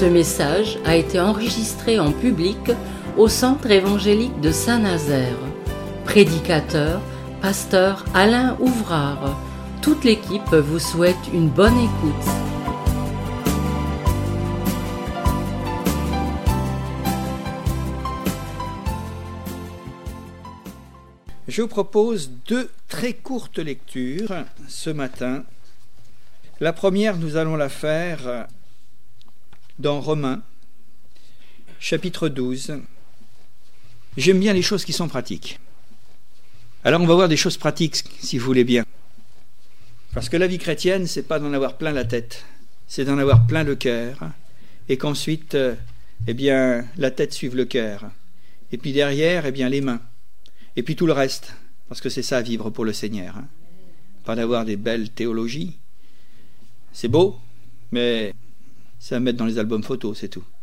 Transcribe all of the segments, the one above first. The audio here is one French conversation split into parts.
Ce message a été enregistré en public au Centre évangélique de Saint-Nazaire. Prédicateur, pasteur Alain Ouvrard. Toute l'équipe vous souhaite une bonne écoute. Je vous propose 2 très courtes lectures ce matin. La première, nous allons la faire dans Romains, chapitre 12. J'aime bien les choses qui sont pratiques. Alors on va voir des choses pratiques, si vous voulez bien. Parce que la vie chrétienne, c'est pas d'en avoir plein la tête, c'est d'en avoir plein le cœur, et qu'ensuite, la tête suive le cœur. Et puis derrière, les mains. Et puis tout le reste, parce que c'est ça vivre pour le Seigneur. Pas d'avoir des belles théologies. C'est beau, mais c'est à mettre dans les albums photos, c'est tout.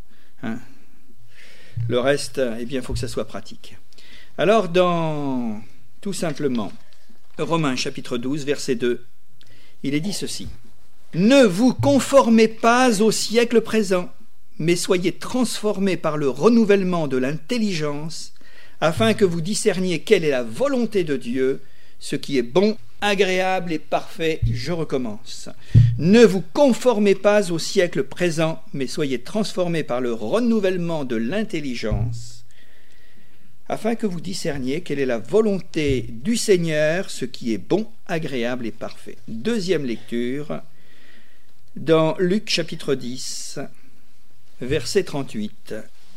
Le reste, il faut que ça soit pratique. Alors, tout simplement, Romains chapitre 12, verset 2, il est dit ceci. « Ne vous conformez pas au siècle présent, mais soyez transformés par le renouvellement de l'intelligence, afin que vous discerniez quelle est la volonté de Dieu, ce qui est bon, agréable et parfait. » Je recommence. Ne vous conformez pas au siècle présent, mais soyez transformés par le renouvellement de l'intelligence, afin que vous discerniez quelle est la volonté du Seigneur, ce qui est bon, agréable et parfait. Deuxième lecture, dans Luc chapitre 10, verset 38.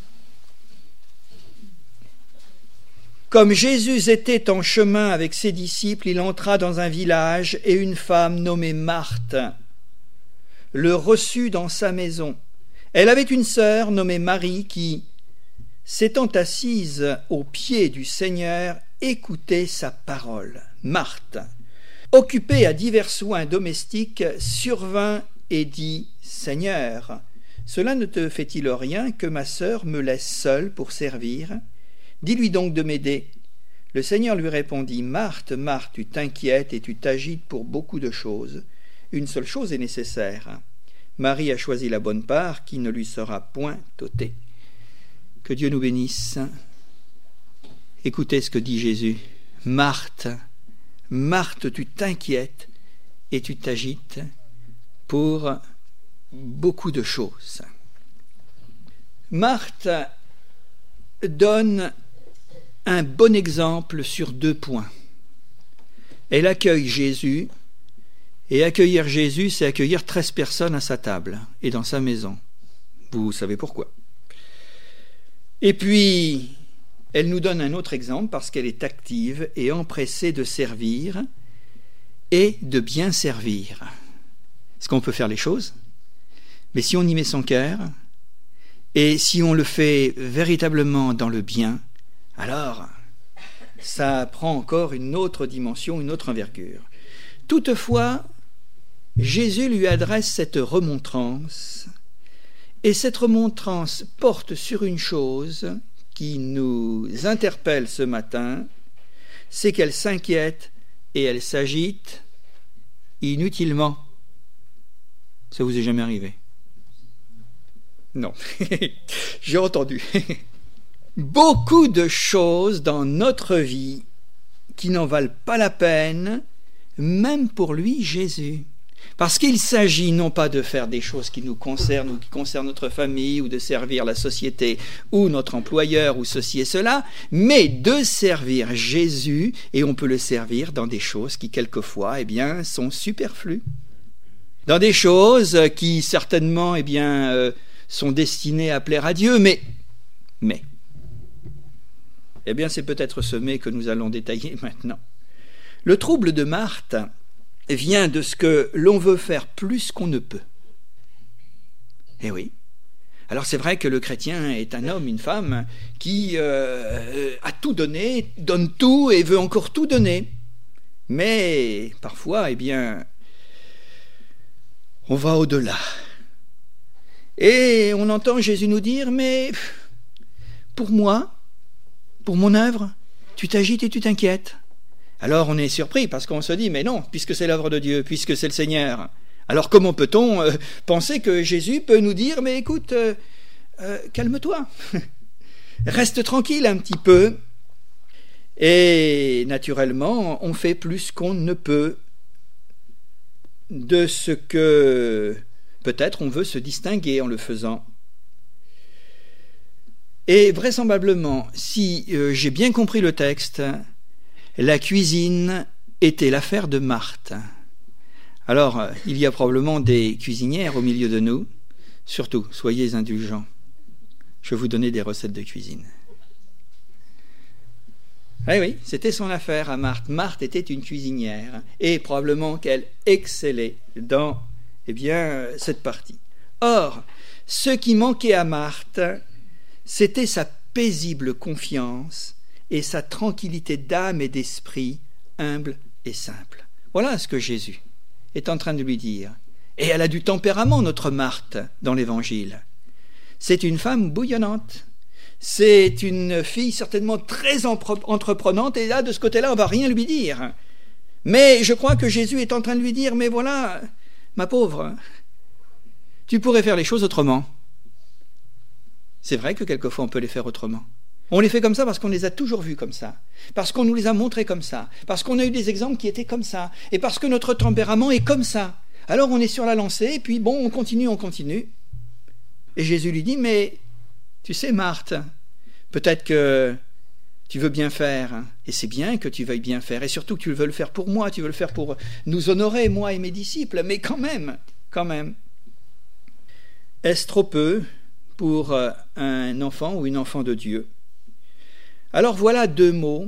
Comme Jésus était en chemin avec ses disciples, il entra dans un village et une femme nommée Marthe le reçut dans sa maison. Elle avait une sœur nommée Marie qui, s'étant assise aux pieds du Seigneur, écoutait sa parole. Marthe, occupée à divers soins domestiques, survint et dit « Seigneur, cela ne te fait-il rien que ma sœur me laisse seule pour servir ? Dis-lui donc de m'aider. » Le Seigneur lui répondit « Marthe, Marthe, tu t'inquiètes et tu t'agites pour beaucoup de choses. Une seule chose est nécessaire. Marie a choisi la bonne part qui ne lui sera point ôtée. » Que Dieu nous bénisse. Écoutez ce que dit Jésus. « Marthe, Marthe, tu t'inquiètes et tu t'agites pour beaucoup de choses. » Marthe donne un bon exemple sur 2 points. Elle accueille Jésus, et accueillir Jésus, c'est accueillir 13 personnes à sa table et dans sa maison. Vous savez pourquoi. Et puis, elle nous donne un autre exemple parce qu'elle est active et empressée de servir et de bien servir. Est-ce qu'on peut faire les choses? Mais si on y met son cœur, et si on le fait véritablement dans le bien, alors ça prend encore une autre dimension, une autre envergure. Toutefois, Jésus lui adresse cette remontrance, et cette remontrance porte sur une chose qui nous interpelle ce matin, c'est qu'elle s'inquiète et elle s'agite inutilement. Ça vous est jamais arrivé? Non, j'ai entendu. Beaucoup de choses dans notre vie qui n'en valent pas la peine, même pour lui, Jésus. Parce qu'il s'agit non pas de faire des choses qui nous concernent ou qui concernent notre famille ou de servir la société ou notre employeur ou ceci et cela, mais de servir Jésus, et on peut le servir dans des choses qui quelquefois sont superflues. Dans des choses qui certainement sont destinées à plaire à Dieu, mais c'est peut-être ce mais que nous allons détailler maintenant. Le trouble de Marthe vient de ce que l'on veut faire plus qu'on ne peut. Eh oui. Alors c'est vrai que le chrétien est un homme, une femme, qui a tout donné, donne tout et veut encore tout donner. Mais parfois, on va au-delà. Et on entend Jésus nous dire, mais pour moi, pour mon œuvre, tu t'agites et tu t'inquiètes. Alors on est surpris parce qu'on se dit, mais non, puisque c'est l'œuvre de Dieu, puisque c'est le Seigneur, Alors comment peut-on penser que Jésus peut nous dire « Mais écoute, calme-toi, reste tranquille un petit peu ». Et naturellement, on fait plus qu'on ne peut de ce que peut-être on veut se distinguer en le faisant. Et vraisemblablement, si j'ai bien compris le texte, la cuisine était l'affaire de Marthe. Alors, il y a probablement des cuisinières au milieu de nous. Surtout, soyez indulgents. Je vais vous donner des recettes de cuisine. Eh oui, c'était son affaire à Marthe. Marthe était une cuisinière et probablement qu'elle excellait dans cette partie. Or, ce qui manquait à Marthe, c'était sa paisible confiance et sa tranquillité d'âme et d'esprit, humble et simple. Voilà ce que Jésus est en train de lui dire. Et elle a du tempérament, notre Marthe, dans l'Évangile. C'est une femme bouillonnante. C'est une fille certainement très entreprenante, et là, de ce côté-là, on ne va rien lui dire. Mais je crois que Jésus est en train de lui dire, mais voilà, ma pauvre, tu pourrais faire les choses autrement. C'est vrai que quelquefois on peut les faire autrement. On les fait comme ça parce qu'on les a toujours vus comme ça, parce qu'on nous les a montrés comme ça, parce qu'on a eu des exemples qui étaient comme ça, et parce que notre tempérament est comme ça. Alors on est sur la lancée, et puis bon, on continue. Et Jésus lui dit, mais tu sais Marthe, peut-être que tu veux bien faire, et c'est bien que tu veuilles bien faire, et surtout que tu veux le faire pour moi, tu veux le faire pour nous honorer, moi et mes disciples, mais quand même, est-ce trop peu pour un enfant ou une enfant de Dieu? Alors voilà deux mots,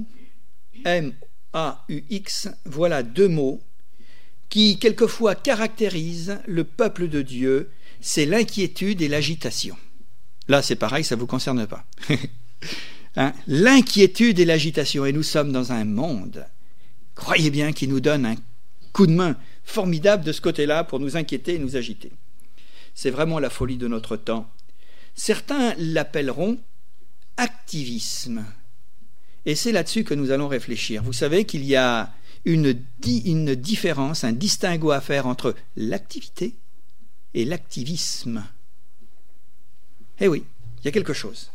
M-A-U-X, voilà deux mots qui quelquefois caractérisent le peuple de Dieu, c'est l'inquiétude et l'agitation. Là c'est pareil, ça ne vous concerne pas. L'inquiétude et l'agitation, et nous sommes dans un monde, croyez bien, qui nous donne un coup de main formidable de ce côté-là pour nous inquiéter et nous agiter. C'est vraiment la folie de notre temps. Certains l'appelleront activisme. Et c'est là-dessus que nous allons réfléchir. Vous savez qu'il y a une différence, un distinguo à faire entre l'activité et l'activisme. Eh oui, il y a quelque chose.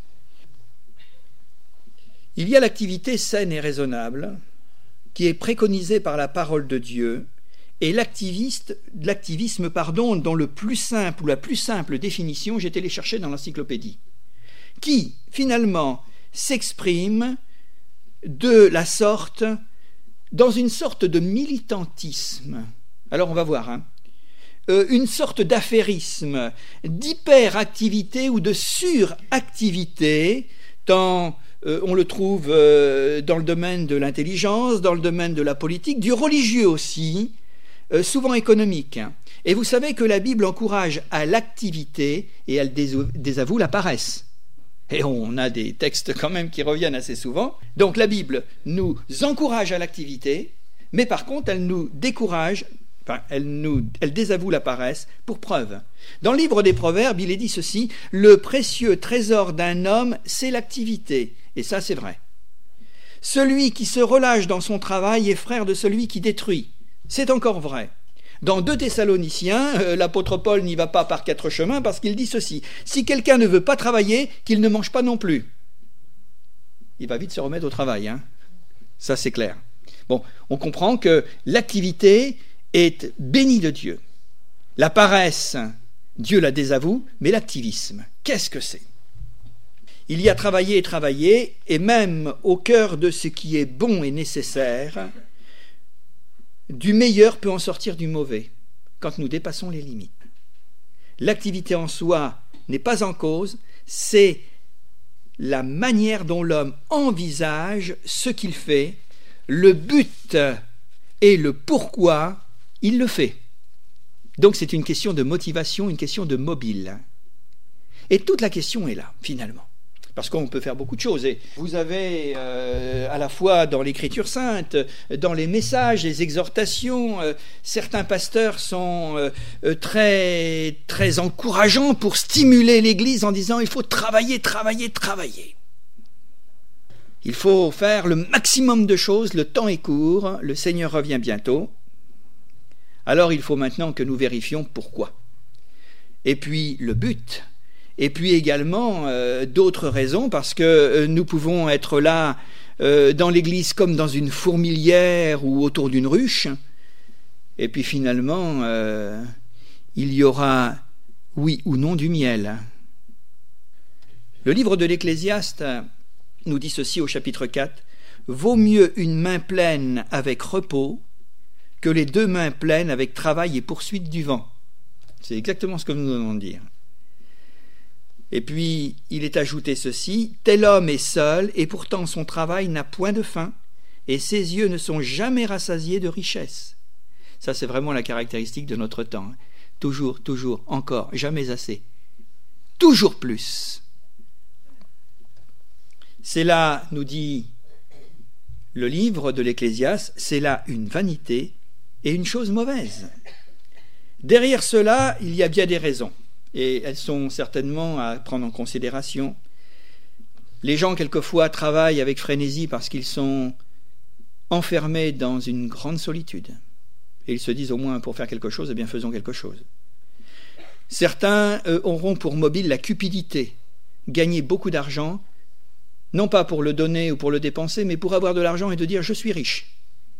Il y a l'activité saine et raisonnable qui est préconisée par la parole de Dieu, et l'activisme, dont le plus simple ou la plus simple définition, j'ai été les chercher dans l'encyclopédie, qui finalement s'exprime de la sorte, dans une sorte de militantisme. Alors on va voir, une sorte d'affairisme, d'hyperactivité ou de suractivité, tant on le trouve dans le domaine de l'intelligence, dans le domaine de la politique, du religieux aussi, souvent économique. Et vous savez que la Bible encourage à l'activité et elle désavoue la paresse. Et on a des textes quand même qui reviennent assez souvent. Donc la Bible nous encourage à l'activité, mais par contre elle nous décourage, elle désavoue la paresse. Pour preuve, dans le livre des Proverbes, il est dit ceci: le précieux trésor d'un homme, c'est l'activité. Et ça, c'est vrai. Celui qui se relâche dans son travail est frère de celui qui détruit. C'est encore vrai. Dans 2 Thessaloniciens, l'apôtre Paul n'y va pas par 4 chemins parce qu'il dit ceci: si quelqu'un ne veut pas travailler, qu'il ne mange pas non plus. Il va vite se remettre au travail, ça c'est clair. Bon, on comprend que l'activité est bénie de Dieu. La paresse, Dieu la désavoue, mais l'activisme, qu'est-ce que c'est? Il y a travailler et travailler, et même au cœur de ce qui est bon et nécessaire, du meilleur peut en sortir du mauvais, quand nous dépassons les limites. L'activité en soi n'est pas en cause, c'est la manière dont l'homme envisage ce qu'il fait, le but et le pourquoi il le fait. Donc c'est une question de motivation, une question de mobile. Et toute la question est là, finalement. Parce qu'on peut faire beaucoup de choses. Et vous avez à la fois dans l'Écriture sainte, dans les messages, les exhortations, certains pasteurs sont très, très encourageants pour stimuler l'Église en disant il faut travailler. Il faut faire le maximum de choses, le temps est court, le Seigneur revient bientôt. Alors il faut maintenant que nous vérifions pourquoi. Et puis le but, et puis également d'autres raisons, parce que nous pouvons être là dans l'église comme dans une fourmilière ou autour d'une ruche, et puis finalement il y aura oui ou non du miel. Le livre de l'Ecclésiaste nous dit ceci au chapitre 4, « Vaut mieux une main pleine avec repos que les 2 mains pleines avec travail et poursuite du vent. » C'est exactement ce que nous venons de dire. Et puis, il est ajouté ceci, « Tel homme est seul, et pourtant son travail n'a point de fin, et ses yeux ne sont jamais rassasiés de richesse. » Ça, c'est vraiment la caractéristique de notre temps. Toujours, toujours, encore, jamais assez. Toujours plus. C'est là, nous dit le livre de l'Ecclésiaste, c'est là une vanité et une chose mauvaise. Derrière cela, il y a bien des raisons, et elles sont certainement à prendre en considération. Les gens, quelquefois, travaillent avec frénésie parce qu'ils sont enfermés dans une grande solitude. Et ils se disent, au moins, pour faire quelque chose, eh bien, faisons quelque chose. Certains auront pour mobile la cupidité, gagner beaucoup d'argent, non pas pour le donner ou pour le dépenser, mais pour avoir de l'argent et de dire « je suis riche ».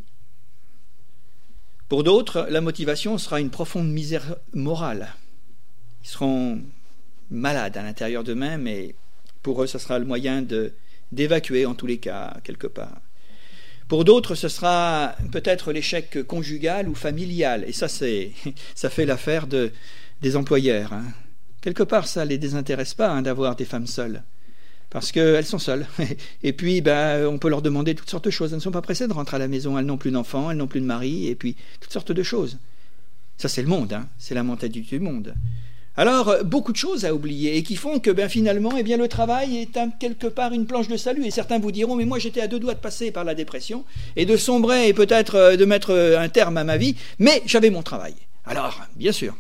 Pour d'autres, la motivation sera une profonde misère morale. Ils seront malades à l'intérieur d'eux-mêmes et pour eux, ce sera le moyen d'évacuer, en tous les cas, quelque part. Pour d'autres, ce sera peut-être l'échec conjugal ou familial. Et ça fait l'affaire des employeurs. Quelque part, ça ne les désintéresse pas d'avoir des femmes seules. Parce qu'elles sont seules. Et puis, on peut leur demander toutes sortes de choses. Elles ne sont pas pressées de rentrer à la maison. Elles n'ont plus d'enfants, elles n'ont plus de mari, et puis toutes sortes de choses. Ça, c'est le monde. C'est la mentalité du monde. Alors, beaucoup de choses à oublier, et qui font que finalement, le travail est quelque part une planche de salut. Et certains vous diront, mais moi, j'étais à 2 doigts de passer par la dépression, et de sombrer, et peut-être de mettre un terme à ma vie, mais j'avais mon travail. Alors, bien sûr.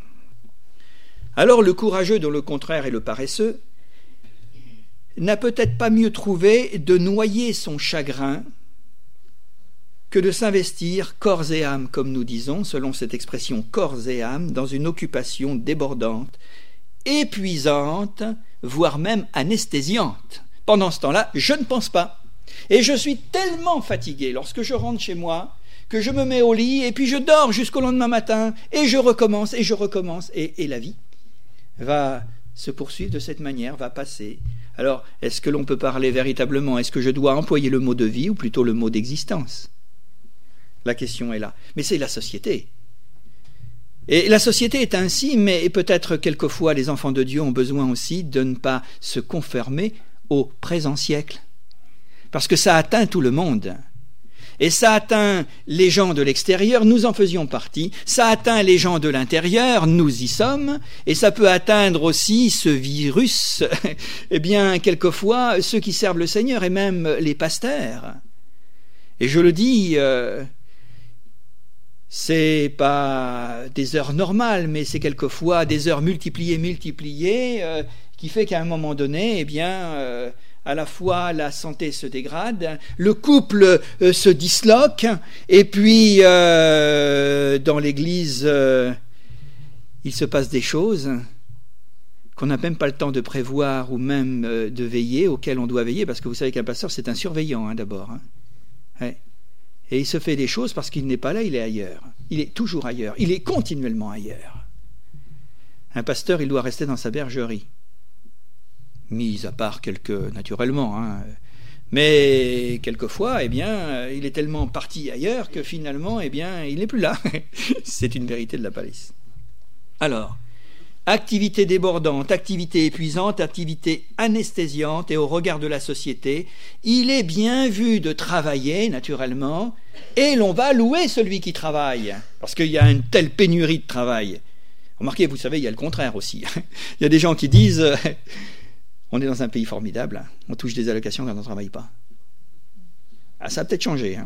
Alors, le courageux, dont le contraire est le paresseux, n'a peut-être pas mieux trouvé de noyer son chagrin que de s'investir corps et âme, comme nous disons, selon cette expression corps et âme, dans une occupation débordante, épuisante, voire même anesthésiante. Pendant ce temps-là, je ne pense pas. Et je suis tellement fatigué lorsque je rentre chez moi que je me mets au lit et puis je dors jusqu'au lendemain matin et je recommence et la vie va se poursuivre de cette manière, va passer. Alors, est-ce que l'on peut parler véritablement? Est-ce que je dois employer le mot de vie ou plutôt le mot d'existence? La question est là. Mais c'est la société. Et la société est ainsi, mais peut-être quelquefois les enfants de Dieu ont besoin aussi de ne pas se conformer au présent siècle. Parce que ça atteint tout le monde. Et ça atteint les gens de l'extérieur, nous en faisions partie, ça atteint les gens de l'intérieur, nous y sommes, et ça peut atteindre aussi ce virus, quelquefois ceux qui servent le Seigneur et même les pasteurs. Et je le dis, c'est pas des heures normales, mais c'est quelquefois des heures multipliées, qui fait qu'à un moment donné, à la fois la santé se dégrade, le couple se disloque, et puis dans l'Église, il se passe des choses qu'on n'a même pas le temps de prévoir ou même de veiller, auxquelles on doit veiller, parce que vous savez qu'un pasteur, c'est un surveillant d'abord. Ouais. Et il se fait des choses parce qu'il n'est pas là, il est ailleurs. Il est toujours ailleurs, il est continuellement ailleurs. Un pasteur, il doit rester dans sa bergerie. Mis à part naturellement, mais quelquefois, il est tellement parti ailleurs que finalement, il n'est plus là. C'est une vérité de la palisse. Alors, activité débordante, activité épuisante, activité anesthésiante, et au regard de la société, il est bien vu de travailler, naturellement, et l'on va louer celui qui travaille, parce qu'il y a une telle pénurie de travail. Remarquez, vous savez, il y a le contraire aussi. Il y a des gens qui disent... On est dans un pays formidable, on touche des allocations quand on ne travaille pas. Ah, ça a peut-être changé,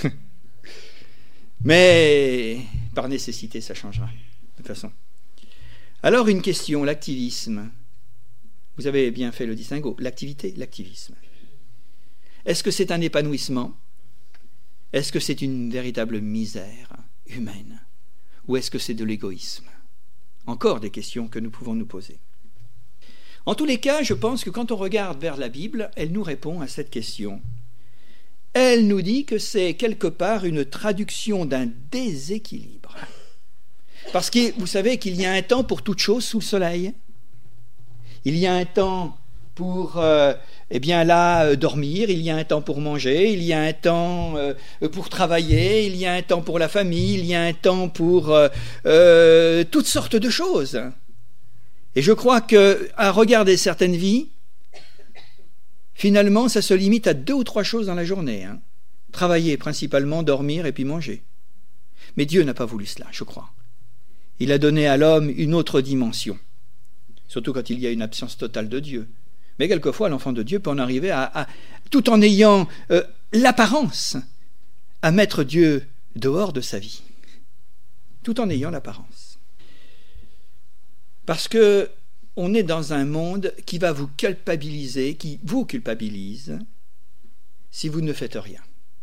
mais par nécessité, ça changera, de toute façon. Alors, une question, l'activisme. Vous avez bien fait le distinguo. L'activité, l'activisme. Est-ce que c'est un épanouissement? Est-ce que c'est une véritable misère humaine? ou est-ce que c'est de l'égoïsme? Encore des questions que nous pouvons nous poser. En tous les cas, je pense que quand on regarde vers la Bible, elle nous répond à cette question. Elle nous dit que c'est quelque part une traduction d'un déséquilibre. Parce que vous savez qu'il y a un temps pour toute chose sous le soleil. Il y a un temps pour dormir, il y a un temps pour manger, il y a un temps pour travailler, il y a un temps pour la famille, il y a un temps pour toutes sortes de choses. Et je crois qu'à regarder certaines vies, finalement, ça se limite à 2 ou 3 choses dans la journée. Travailler principalement, dormir et puis manger. Mais Dieu n'a pas voulu cela, je crois. Il a donné à l'homme une autre dimension, surtout quand il y a une absence totale de Dieu. Mais quelquefois, l'enfant de Dieu peut en arriver tout en ayant l'apparence, à mettre Dieu dehors de sa vie. Tout en ayant l'apparence. Parce que on est dans un monde qui va vous culpabiliser, qui vous culpabilise, si vous ne faites rien.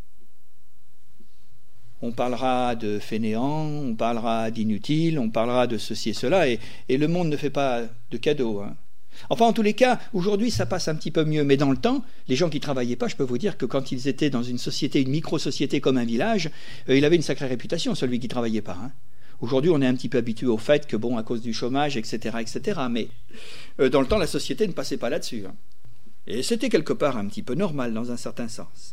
On parlera de fainéants, on parlera d'inutiles, on parlera de ceci et cela, et le monde ne fait pas de cadeaux. Enfin, en tous les cas, aujourd'hui, ça passe un petit peu mieux, mais dans le temps, les gens qui ne travaillaient pas, je peux vous dire que quand ils étaient dans une société, une micro-société comme un village, il avait une sacrée réputation, celui qui ne travaillait pas. Aujourd'hui, on est un petit peu habitué au fait que, à cause du chômage, etc., mais dans le temps, la société ne passait pas là-dessus. Et c'était quelque part un petit peu normal, dans un certain sens.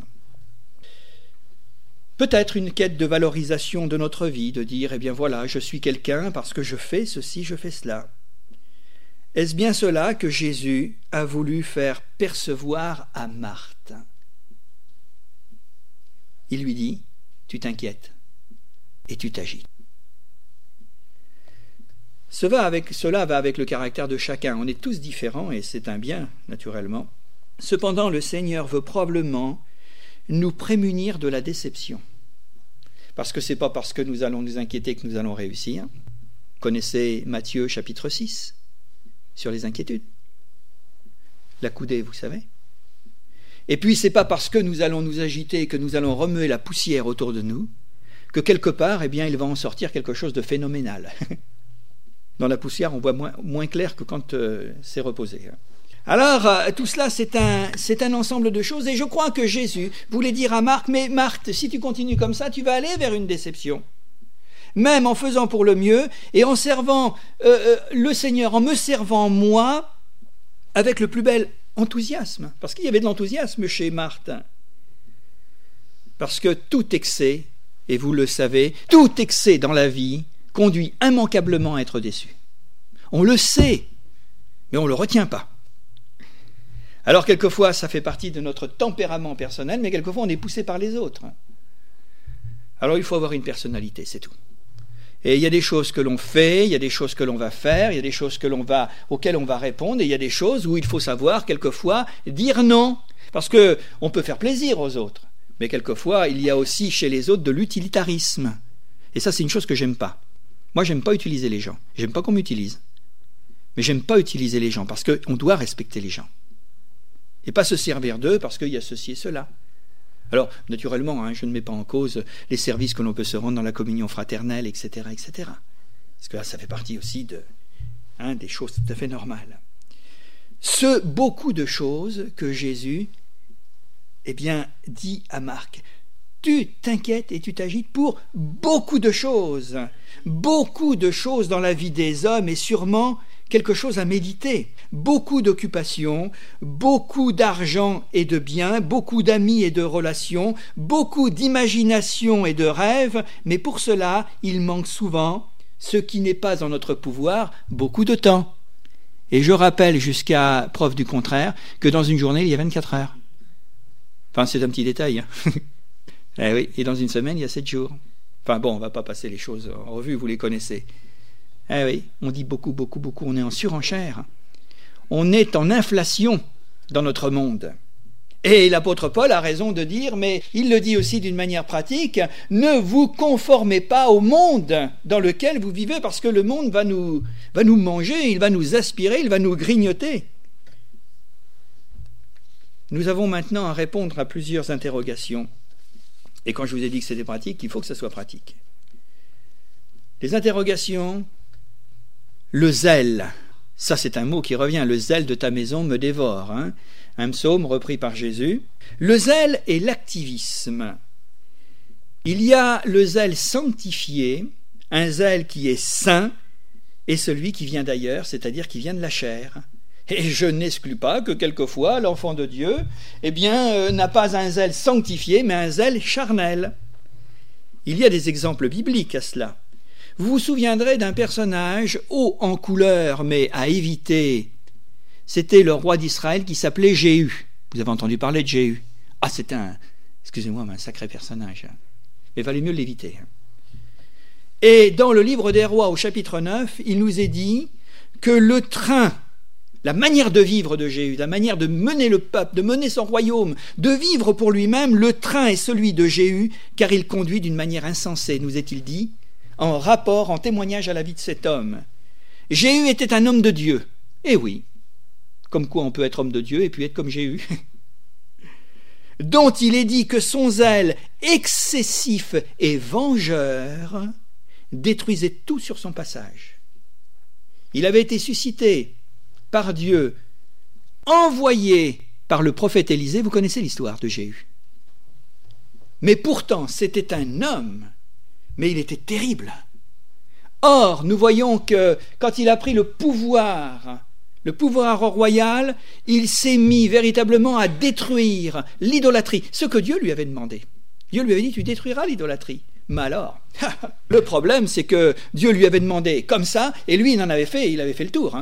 Peut-être une quête de valorisation de notre vie, de dire, voilà, je suis quelqu'un parce que je fais ceci, je fais cela. Est-ce bien cela que Jésus a voulu faire percevoir à Marthe? Il lui dit, tu t'inquiètes et tu t'agites. Cela va avec le caractère de chacun. On est tous différents et c'est un bien, naturellement. Cependant, le Seigneur veut probablement nous prémunir de la déception. Parce que ce n'est pas parce que nous allons nous inquiéter que nous allons réussir. Vous connaissez Matthieu chapitre 6 sur les inquiétudes. La coudée, vous savez. Et puis, ce n'est pas parce que nous allons nous agiter, que nous allons remuer la poussière autour de nous, que quelque part, il va en sortir quelque chose de phénoménal. Dans la poussière, on voit moins clair que quand c'est reposé. Alors, tout cela, c'est un ensemble de choses, et je crois que Jésus voulait dire à Marthe, mais Marthe, si tu continues comme ça, tu vas aller vers une déception. Même en faisant pour le mieux, et en servant le Seigneur, en me servant moi, avec le plus bel enthousiasme, parce qu'il y avait de l'enthousiasme chez Marthe. Parce que tout excès, et vous le savez, tout excès dans la vie conduit immanquablement à être déçu. On le sait, mais on ne le retient pas. Alors quelquefois, ça fait partie de notre tempérament personnel, mais quelquefois on est poussé par les autres. Alors il faut avoir une personnalité, c'est tout. Et il y a des choses que l'on fait, il y a des choses que l'on va faire, il y a des choses auxquelles on va répondre, et il y a des choses où il faut savoir quelquefois dire non, parce qu'on peut faire plaisir aux autres, mais quelquefois il y a aussi chez les autres de l'utilitarisme. Et ça, c'est une chose que j'aime pas. Moi, j'aime pas utiliser les gens. J'aime pas qu'on m'utilise. Mais j'aime pas utiliser les gens parce qu'on doit respecter les gens. Et pas se servir d'eux parce qu'il y a ceci et cela. Alors, naturellement, je ne mets pas en cause les services que l'on peut se rendre dans la communion fraternelle, etc., etc. Parce que là, ça fait partie aussi des choses tout à fait normales. Beaucoup de choses que Jésus, dit à Marc. Tu t'inquiètes et tu t'agites pour beaucoup de choses dans la vie des hommes et sûrement quelque chose à méditer. Beaucoup d'occupations, beaucoup d'argent et de biens, beaucoup d'amis et de relations, beaucoup d'imagination et de rêves, mais pour cela, il manque souvent, ce qui n'est pas en notre pouvoir, beaucoup de temps. Et je rappelle, jusqu'à preuve du contraire, que dans une journée, il y a 24 heures. Enfin, c'est un petit détail. Eh oui, et dans une semaine, il y a 7 jours. Enfin bon, on ne va pas passer les choses en revue, vous les connaissez. Eh oui, on dit beaucoup, on est en surenchère. On est en inflation dans notre monde. Et l'apôtre Paul a raison de dire, mais il le dit aussi d'une manière pratique, ne vous conformez pas au monde dans lequel vous vivez, parce que le monde va nous manger, il va nous aspirer, il va nous grignoter. Nous avons maintenant à répondre à plusieurs interrogations. Et quand je vous ai dit que c'était pratique, il faut que ça soit pratique. Les interrogations. Le zèle. Ça, c'est un mot qui revient. Le zèle de ta maison me dévore. Un psaume repris par Jésus. Le zèle et l'activisme. Il y a le zèle sanctifié, un zèle qui est saint, et celui qui vient d'ailleurs, c'est-à-dire qui vient de la chair. Et je n'exclus pas que quelquefois l'enfant de Dieu n'a pas un zèle sanctifié, mais un zèle charnel. Il y a des exemples bibliques à cela. Vous vous souviendrez d'un personnage haut en couleur, mais à éviter. C'était le roi d'Israël qui s'appelait Jéhu. Vous avez entendu parler de Jéhu? Ah, c'était un sacré personnage. Mais il valait mieux l'éviter. Et dans le livre des rois, au chapitre 9, il nous est dit que le train, la manière de vivre de Jéhu, la manière de mener le peuple, de mener son royaume, de vivre pour lui-même, le train est celui de Jéhu, car il conduit d'une manière insensée, nous est-il dit, en rapport, en témoignage à la vie de cet homme. Jéhu était un homme de Dieu. Eh oui, comme quoi on peut être homme de Dieu et puis être comme Jéhu. Dont il est dit que son zèle excessif et vengeur détruisait tout sur son passage. Il avait été suscité par Dieu, envoyé par le prophète Élisée. Vous connaissez l'histoire de Jéhu. Mais pourtant, c'était un homme, mais il était terrible. Or, nous voyons que quand il a pris le pouvoir royal, il s'est mis véritablement à détruire l'idolâtrie, ce que Dieu lui avait demandé. Dieu lui avait dit, tu détruiras l'idolâtrie. Mais alors, le problème, c'est que Dieu lui avait demandé comme ça, et lui, il avait fait le tour.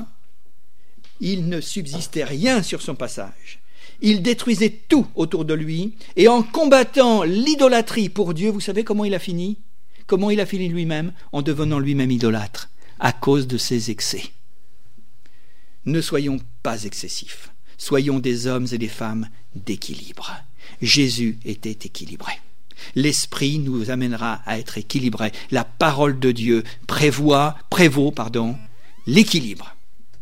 Il ne subsistait rien sur son passage. Il détruisait tout autour de lui, et en combattant l'idolâtrie pour Dieu, vous savez comment il a fini? Comment il a fini lui-même? En devenant lui-même idolâtre, à cause de ses excès. Ne soyons pas excessifs, soyons des hommes et des femmes d'équilibre. Jésus était équilibré. L'Esprit nous amènera à être équilibrés. La parole de Dieu prévaut l'équilibre.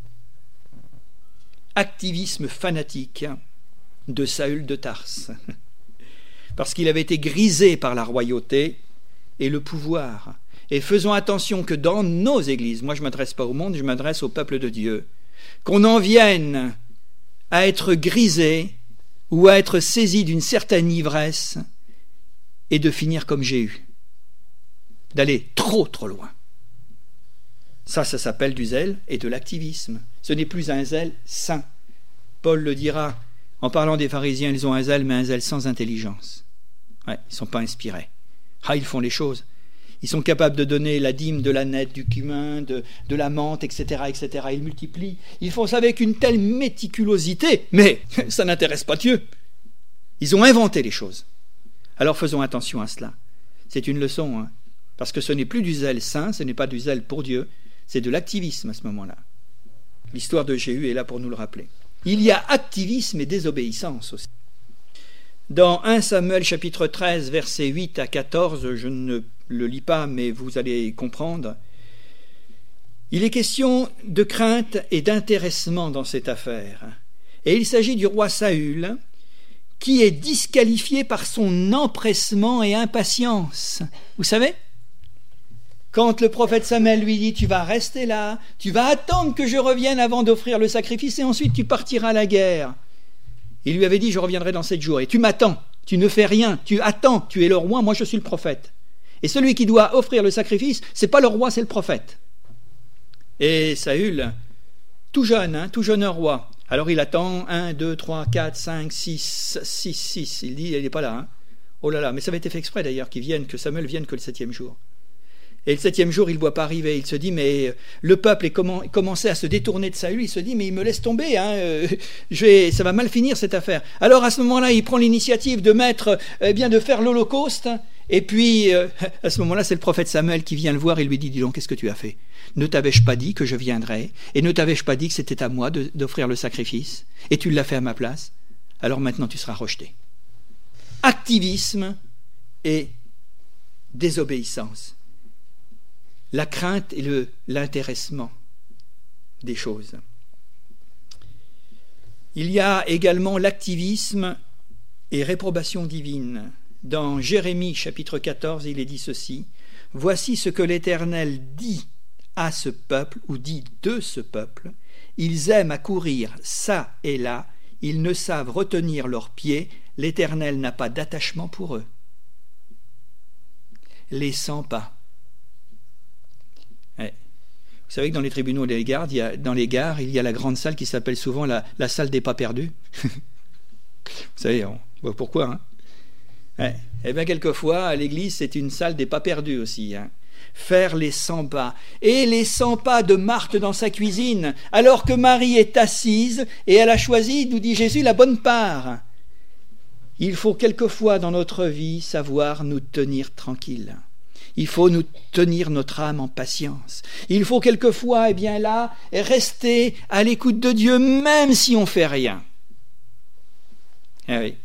Activisme fanatique de Saül de Tarse, parce qu'il avait été grisé par la royauté et le pouvoir. Et faisons attention que dans nos églises, moi je ne m'adresse pas au monde, je m'adresse au peuple de Dieu, qu'on en vienne à être grisé ou à être saisi d'une certaine ivresse et de finir comme Jéhu, d'aller trop loin. Ça s'appelle du zèle et de l'activisme. Ce n'est plus un zèle saint. Paul le dira, en parlant des pharisiens, ils ont un zèle, mais un zèle sans intelligence. Ouais, ils ne sont pas inspirés. Ils font les choses. Ils sont capables de donner la dîme de l'âneth, du cumin, de la menthe, etc., etc. Ils multiplient. Ils font ça avec une telle méticulosité, mais ça n'intéresse pas Dieu. Ils ont inventé les choses. Alors faisons attention à cela. C'est une leçon, parce que ce n'est plus du zèle saint, ce n'est pas du zèle pour Dieu, c'est de l'activisme à ce moment-là. L'histoire de Jéhu est là pour nous le rappeler. Il y a activisme et désobéissance aussi. Dans 1 Samuel chapitre 13, versets 8 à 14, je ne le lis pas, mais vous allez comprendre, il est question de crainte et d'intéressement dans cette affaire. Et il s'agit du roi Saül, qui est disqualifié par son empressement et impatience. Vous savez, quand le prophète Samuel lui dit « Tu vas rester là, tu vas attendre que je revienne avant d'offrir le sacrifice et ensuite tu partiras à la guerre. » Il lui avait dit « Je reviendrai dans 7 jours. Et tu m'attends, tu ne fais rien, tu attends, tu es le roi, moi je suis le prophète. Et celui qui doit offrir le sacrifice, c'est pas le roi, c'est le prophète. » Et Saül, tout jeune roi, alors il attend 1, 2, 3, 4, 5, 6. Il dit, il n'est pas là. Oh là là, mais ça avait été fait exprès d'ailleurs, que Samuel vienne que le 7e jour. Et le 7e jour, il ne voit pas arriver. Il se dit, mais le peuple est commencé à se détourner de Saül. Il se dit, mais il me laisse tomber. Ça va mal finir cette affaire. Alors à ce moment-là, il prend l'initiative de de faire l'Holocauste. Et puis, à ce moment-là, c'est le prophète Samuel qui vient le voir et lui dit, dis donc, qu'est-ce que tu as fait? Ne t'avais-je pas dit que je viendrais? Et ne t'avais-je pas dit que c'était à moi d'offrir le sacrifice? Et tu l'as fait à ma place? Alors maintenant, tu seras rejeté. Activisme et désobéissance. La crainte et l'intéressement des choses. Il y a également l'activisme et réprobation divine. dans Jérémie chapitre 14, il est dit ceci: « Voici ce que l'Éternel dit à ce peuple, ou dit de ce peuple. Ils aiment à courir çà et là, ils ne savent retenir leurs pieds, l'Éternel n'a pas d'attachement pour eux. » Les 100 pas. Ouais. Vous savez que dans les tribunaux et dans les gares, il y a la grande salle qui s'appelle souvent la salle des pas perdus. Vous savez, on voit pourquoi. Hein. Ouais. Eh bien, quelquefois, à l'église, c'est une salle des pas perdus aussi. Hein. Faire les 100 pas. Et les 100 pas de Marthe dans sa cuisine, alors que Marie est assise et elle a choisi, nous dit Jésus, la bonne part. Il faut quelquefois dans notre vie savoir nous tenir tranquilles. Il faut nous tenir notre âme en patience. Il faut quelquefois, rester à l'écoute de Dieu, même si on ne fait rien. Eh oui.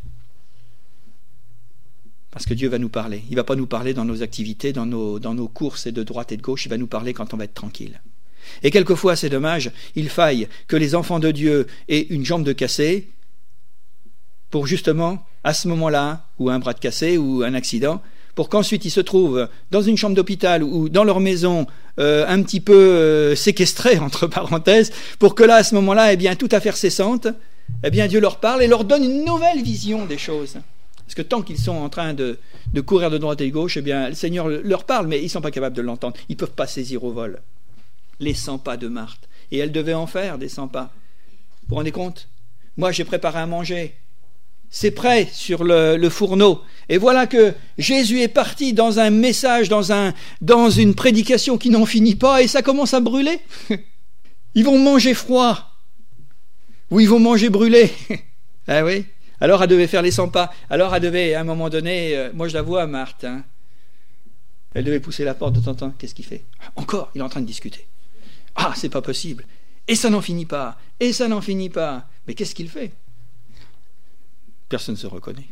Parce que Dieu va nous parler. Il ne va pas nous parler dans nos activités, dans nos courses et de droite et de gauche. Il va nous parler quand on va être tranquille. Et quelquefois, c'est dommage, il faille que les enfants de Dieu aient une jambe de cassée pour justement, à ce moment-là, ou un bras de cassé, ou un accident, pour qu'ensuite ils se trouvent dans une chambre d'hôpital ou dans leur maison un petit peu séquestrés, entre parenthèses, pour que là, à ce moment-là, toute affaire cessante, Dieu leur parle et leur donne une nouvelle vision des choses. Parce que tant qu'ils sont en train de courir de droite et de gauche, le Seigneur leur parle, mais ils ne sont pas capables de l'entendre. Ils ne peuvent pas saisir au vol. Les 100 pas de Marthe. Et elle devait en faire des 100 pas. Vous vous rendez compte? Moi, j'ai préparé à manger. C'est prêt sur le fourneau. Et voilà que Jésus est parti dans un message, dans une prédication qui n'en finit pas, et ça commence à brûler. Ils vont manger froid. Ou ils vont manger brûlé. Ah oui. Alors elle devait faire les 100 pas. Alors elle devait, à un moment donné, moi je la vois, Marthe, hein, elle devait pousser la porte de temps en temps. Qu'est-ce qu'il fait? Encore, il est en train de discuter. Ah, c'est pas possible. Et ça n'en finit pas. Et ça n'en finit pas. Mais qu'est-ce qu'il fait? Personne ne se reconnaît.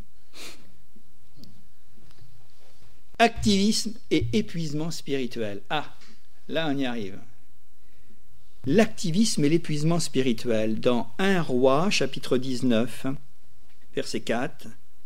Activisme et épuisement spirituel. Ah, là on y arrive. L'activisme et l'épuisement spirituel. Dans 1 Roi, chapitre 19, verset 4,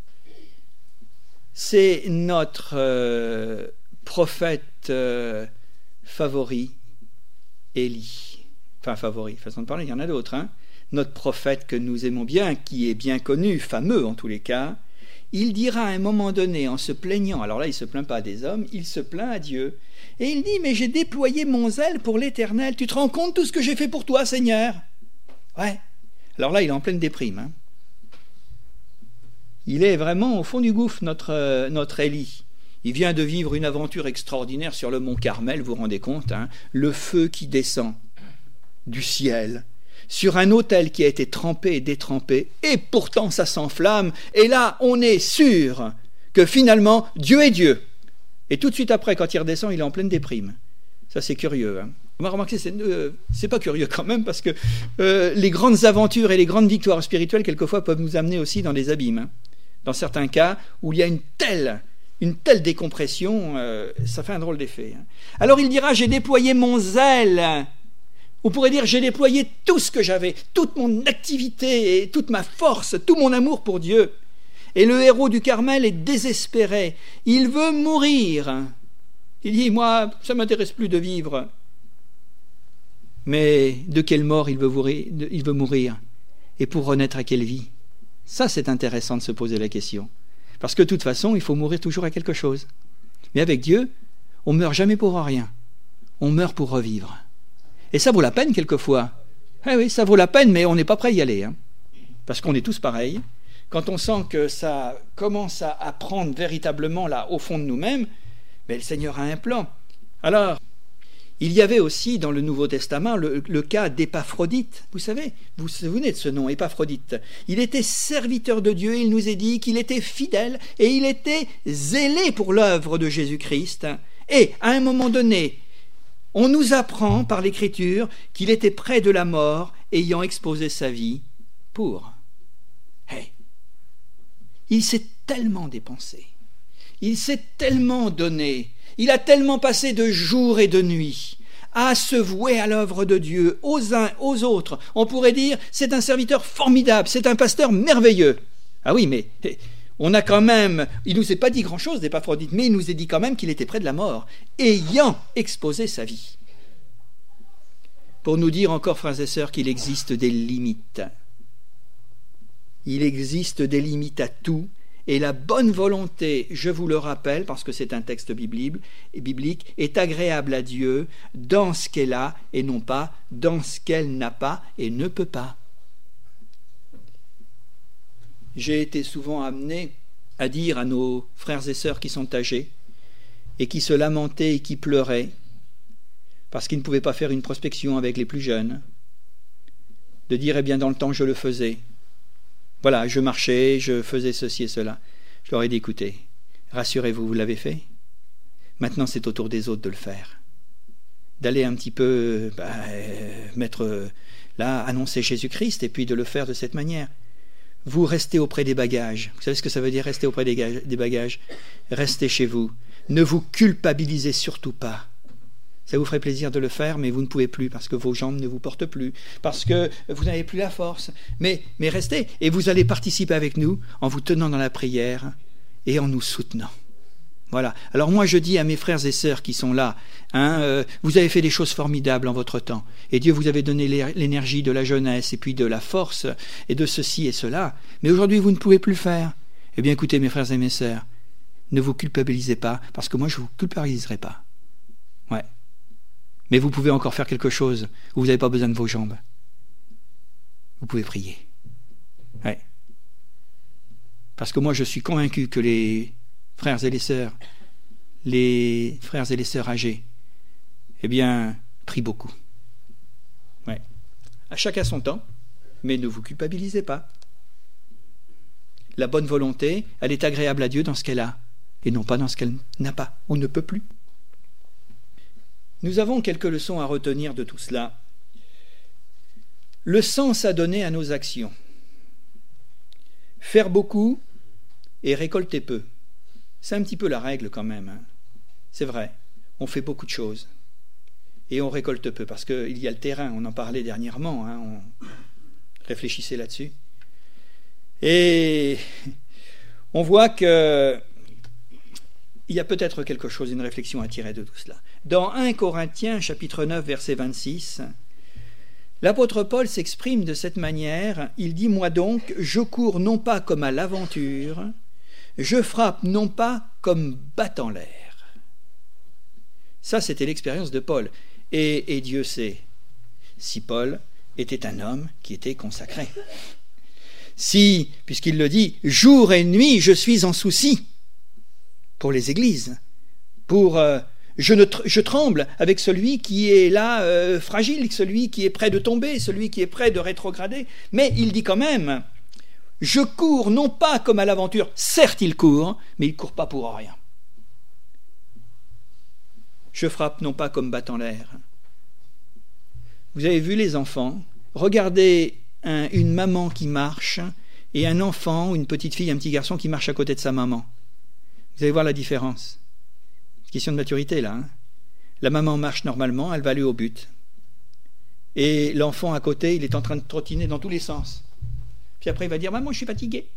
c'est notre prophète favori, Élie. Enfin, favori, façon de parler, il y en a d'autres. Hein. Notre prophète que nous aimons bien, qui est bien connu, fameux en tous les cas, il dira à un moment donné, en se plaignant, alors là il ne se plaint pas des hommes, il se plaint à Dieu, et il dit: mais j'ai déployé mon zèle pour l'Éternel, tu te rends compte tout ce que j'ai fait pour toi, Seigneur? Ouais. Alors là il est en pleine déprime. Hein. Il est vraiment au fond du gouffre, notre Élie. Il vient de vivre une aventure extraordinaire sur le mont Carmel, vous vous rendez compte, hein, le feu qui descend du ciel sur un autel qui a été trempé et détrempé, et pourtant ça s'enflamme, et là on est sûr que finalement Dieu est Dieu. Et tout de suite après, quand il redescend, il est en pleine déprime. Ça c'est curieux. Hein. Vous m'avez remarqué, c'est pas curieux quand même, parce que les grandes aventures et les grandes victoires spirituelles, quelquefois, peuvent nous amener aussi dans des abîmes. Hein. Dans certains cas où il y a une telle décompression, ça fait un drôle d'effet. Hein. Alors il dira: j'ai déployé mon zèle. On pourrait dire: j'ai déployé tout ce que j'avais, toute mon activité, et toute ma force, tout mon amour pour Dieu. Et le héros du Carmel est désespéré. Il veut mourir. Il dit: moi, ça ne m'intéresse plus de vivre. Mais de quelle mort il veut mourir? Et pour renaître à quelle vie? Ça, c'est intéressant de se poser la question. Parce que de toute façon, il faut mourir toujours à quelque chose. Mais avec Dieu, on ne meurt jamais pour rien. On meurt pour revivre. Et ça vaut la peine quelquefois. Eh oui, ça vaut la peine, mais on n'est pas prêt à y aller. Hein. Parce qu'on est tous pareils. Quand on sent que ça commence à prendre véritablement là, au fond de nous-mêmes, mais le Seigneur a un plan. Alors, il y avait aussi dans le Nouveau Testament le cas d'Épaphrodite. Vous savez, vous vous souvenez de ce nom, Épaphrodite. Il était serviteur de Dieu, il nous est dit qu'il était fidèle et il était zélé pour l'œuvre de Jésus-Christ. Et à un moment donné, on nous apprend par l'Écriture qu'il était près de la mort, ayant exposé sa vie pour. Hey. Il s'est tellement dépensé, il s'est tellement donné, il a tellement passé de jour et de nuit à se vouer à l'œuvre de Dieu, aux uns, aux autres. On pourrait dire: c'est un serviteur formidable, c'est un pasteur merveilleux. Ah oui, mais On a quand même, il nous a pas dit grand-chose d'Épaphrodite, mais il nous a dit quand même qu'il était près de la mort, ayant exposé sa vie. Pour nous dire encore, frères et sœurs, qu'il existe des limites. Il existe des limites à tout, et la bonne volonté, je vous le rappelle, parce que c'est un texte biblique, est agréable à Dieu dans ce qu'elle a, et non pas dans ce qu'elle n'a pas et ne peut pas. J'ai été souvent amené à dire à nos frères et sœurs qui sont âgés et qui se lamentaient et qui pleuraient parce qu'ils ne pouvaient pas faire une prospection avec les plus jeunes, de dire, eh bien, dans le temps, je le faisais. Voilà, je marchais, je faisais ceci et cela. Je leur ai dit, écoutez, rassurez-vous, vous l'avez fait. Maintenant, c'est au tour des autres de le faire. D'aller un petit peu mettre là, annoncer Jésus-Christ et puis de le faire de cette manière. Vous restez auprès des bagages. Vous savez ce que ça veut dire, rester auprès des bagages? Restez chez vous. Ne vous culpabilisez surtout pas. Ça vous ferait plaisir de le faire, mais vous ne pouvez plus parce que vos jambes ne vous portent plus, parce que vous n'avez plus la force. Mais restez, et vous allez participer avec nous en vous tenant dans la prière et en nous soutenant. Voilà. Alors moi je dis à mes frères et sœurs qui sont là, vous avez fait des choses formidables en votre temps, et Dieu vous avait donné l'énergie de la jeunesse et puis de la force et de ceci et cela, mais aujourd'hui vous ne pouvez plus le faire. Eh bien écoutez mes frères et mes sœurs, ne vous culpabilisez pas, parce que moi je ne vous culpabiliserai pas. Ouais. Mais vous pouvez encore faire quelque chose où vous n'avez pas besoin de vos jambes. Vous pouvez prier. Ouais. Parce que moi je suis convaincu que les frères et les sœurs âgés, eh bien, prient beaucoup. Ouais. À chacun son temps, mais ne vous culpabilisez pas. La bonne volonté, elle est agréable à Dieu dans ce qu'elle a, et non pas dans ce qu'elle n'a pas, ou ne peut plus. Nous avons quelques leçons à retenir de tout cela. Le sens à donner à nos actions. Faire beaucoup et récolter peu. C'est un petit peu la règle quand même. C'est vrai, on fait beaucoup de choses et on récolte peu parce qu'il y a le terrain, on en parlait dernièrement, on réfléchissait là-dessus. Et on voit que il y a peut-être quelque chose, une réflexion à tirer de tout cela. Dans 1 Corinthiens, chapitre 9, verset 26, l'apôtre Paul s'exprime de cette manière. Il dit, « Moi donc, je cours non pas comme à l'aventure, je frappe non pas comme battant l'air. » Ça, c'était l'expérience de Paul. Et Dieu sait si Paul était un homme qui était consacré. Si, puisqu'il le dit, jour et nuit, je suis en souci pour les églises, je tremble avec celui qui est là fragile, celui qui est près de tomber, celui qui est près de rétrograder, mais il dit quand même, je cours non pas comme à l'aventure, certes il court, mais il ne court pas pour rien. Je frappe non pas comme battant l'air. Vous avez vu les enfants, regardez une maman qui marche et un enfant, une petite fille, un petit garçon qui marche à côté de sa maman. Vous allez voir la différence. Question de maturité là. La maman marche normalement, elle va aller au but. Et l'enfant à côté, il est en train de trottiner dans tous les sens. Puis après il va dire, maman, je suis fatigué.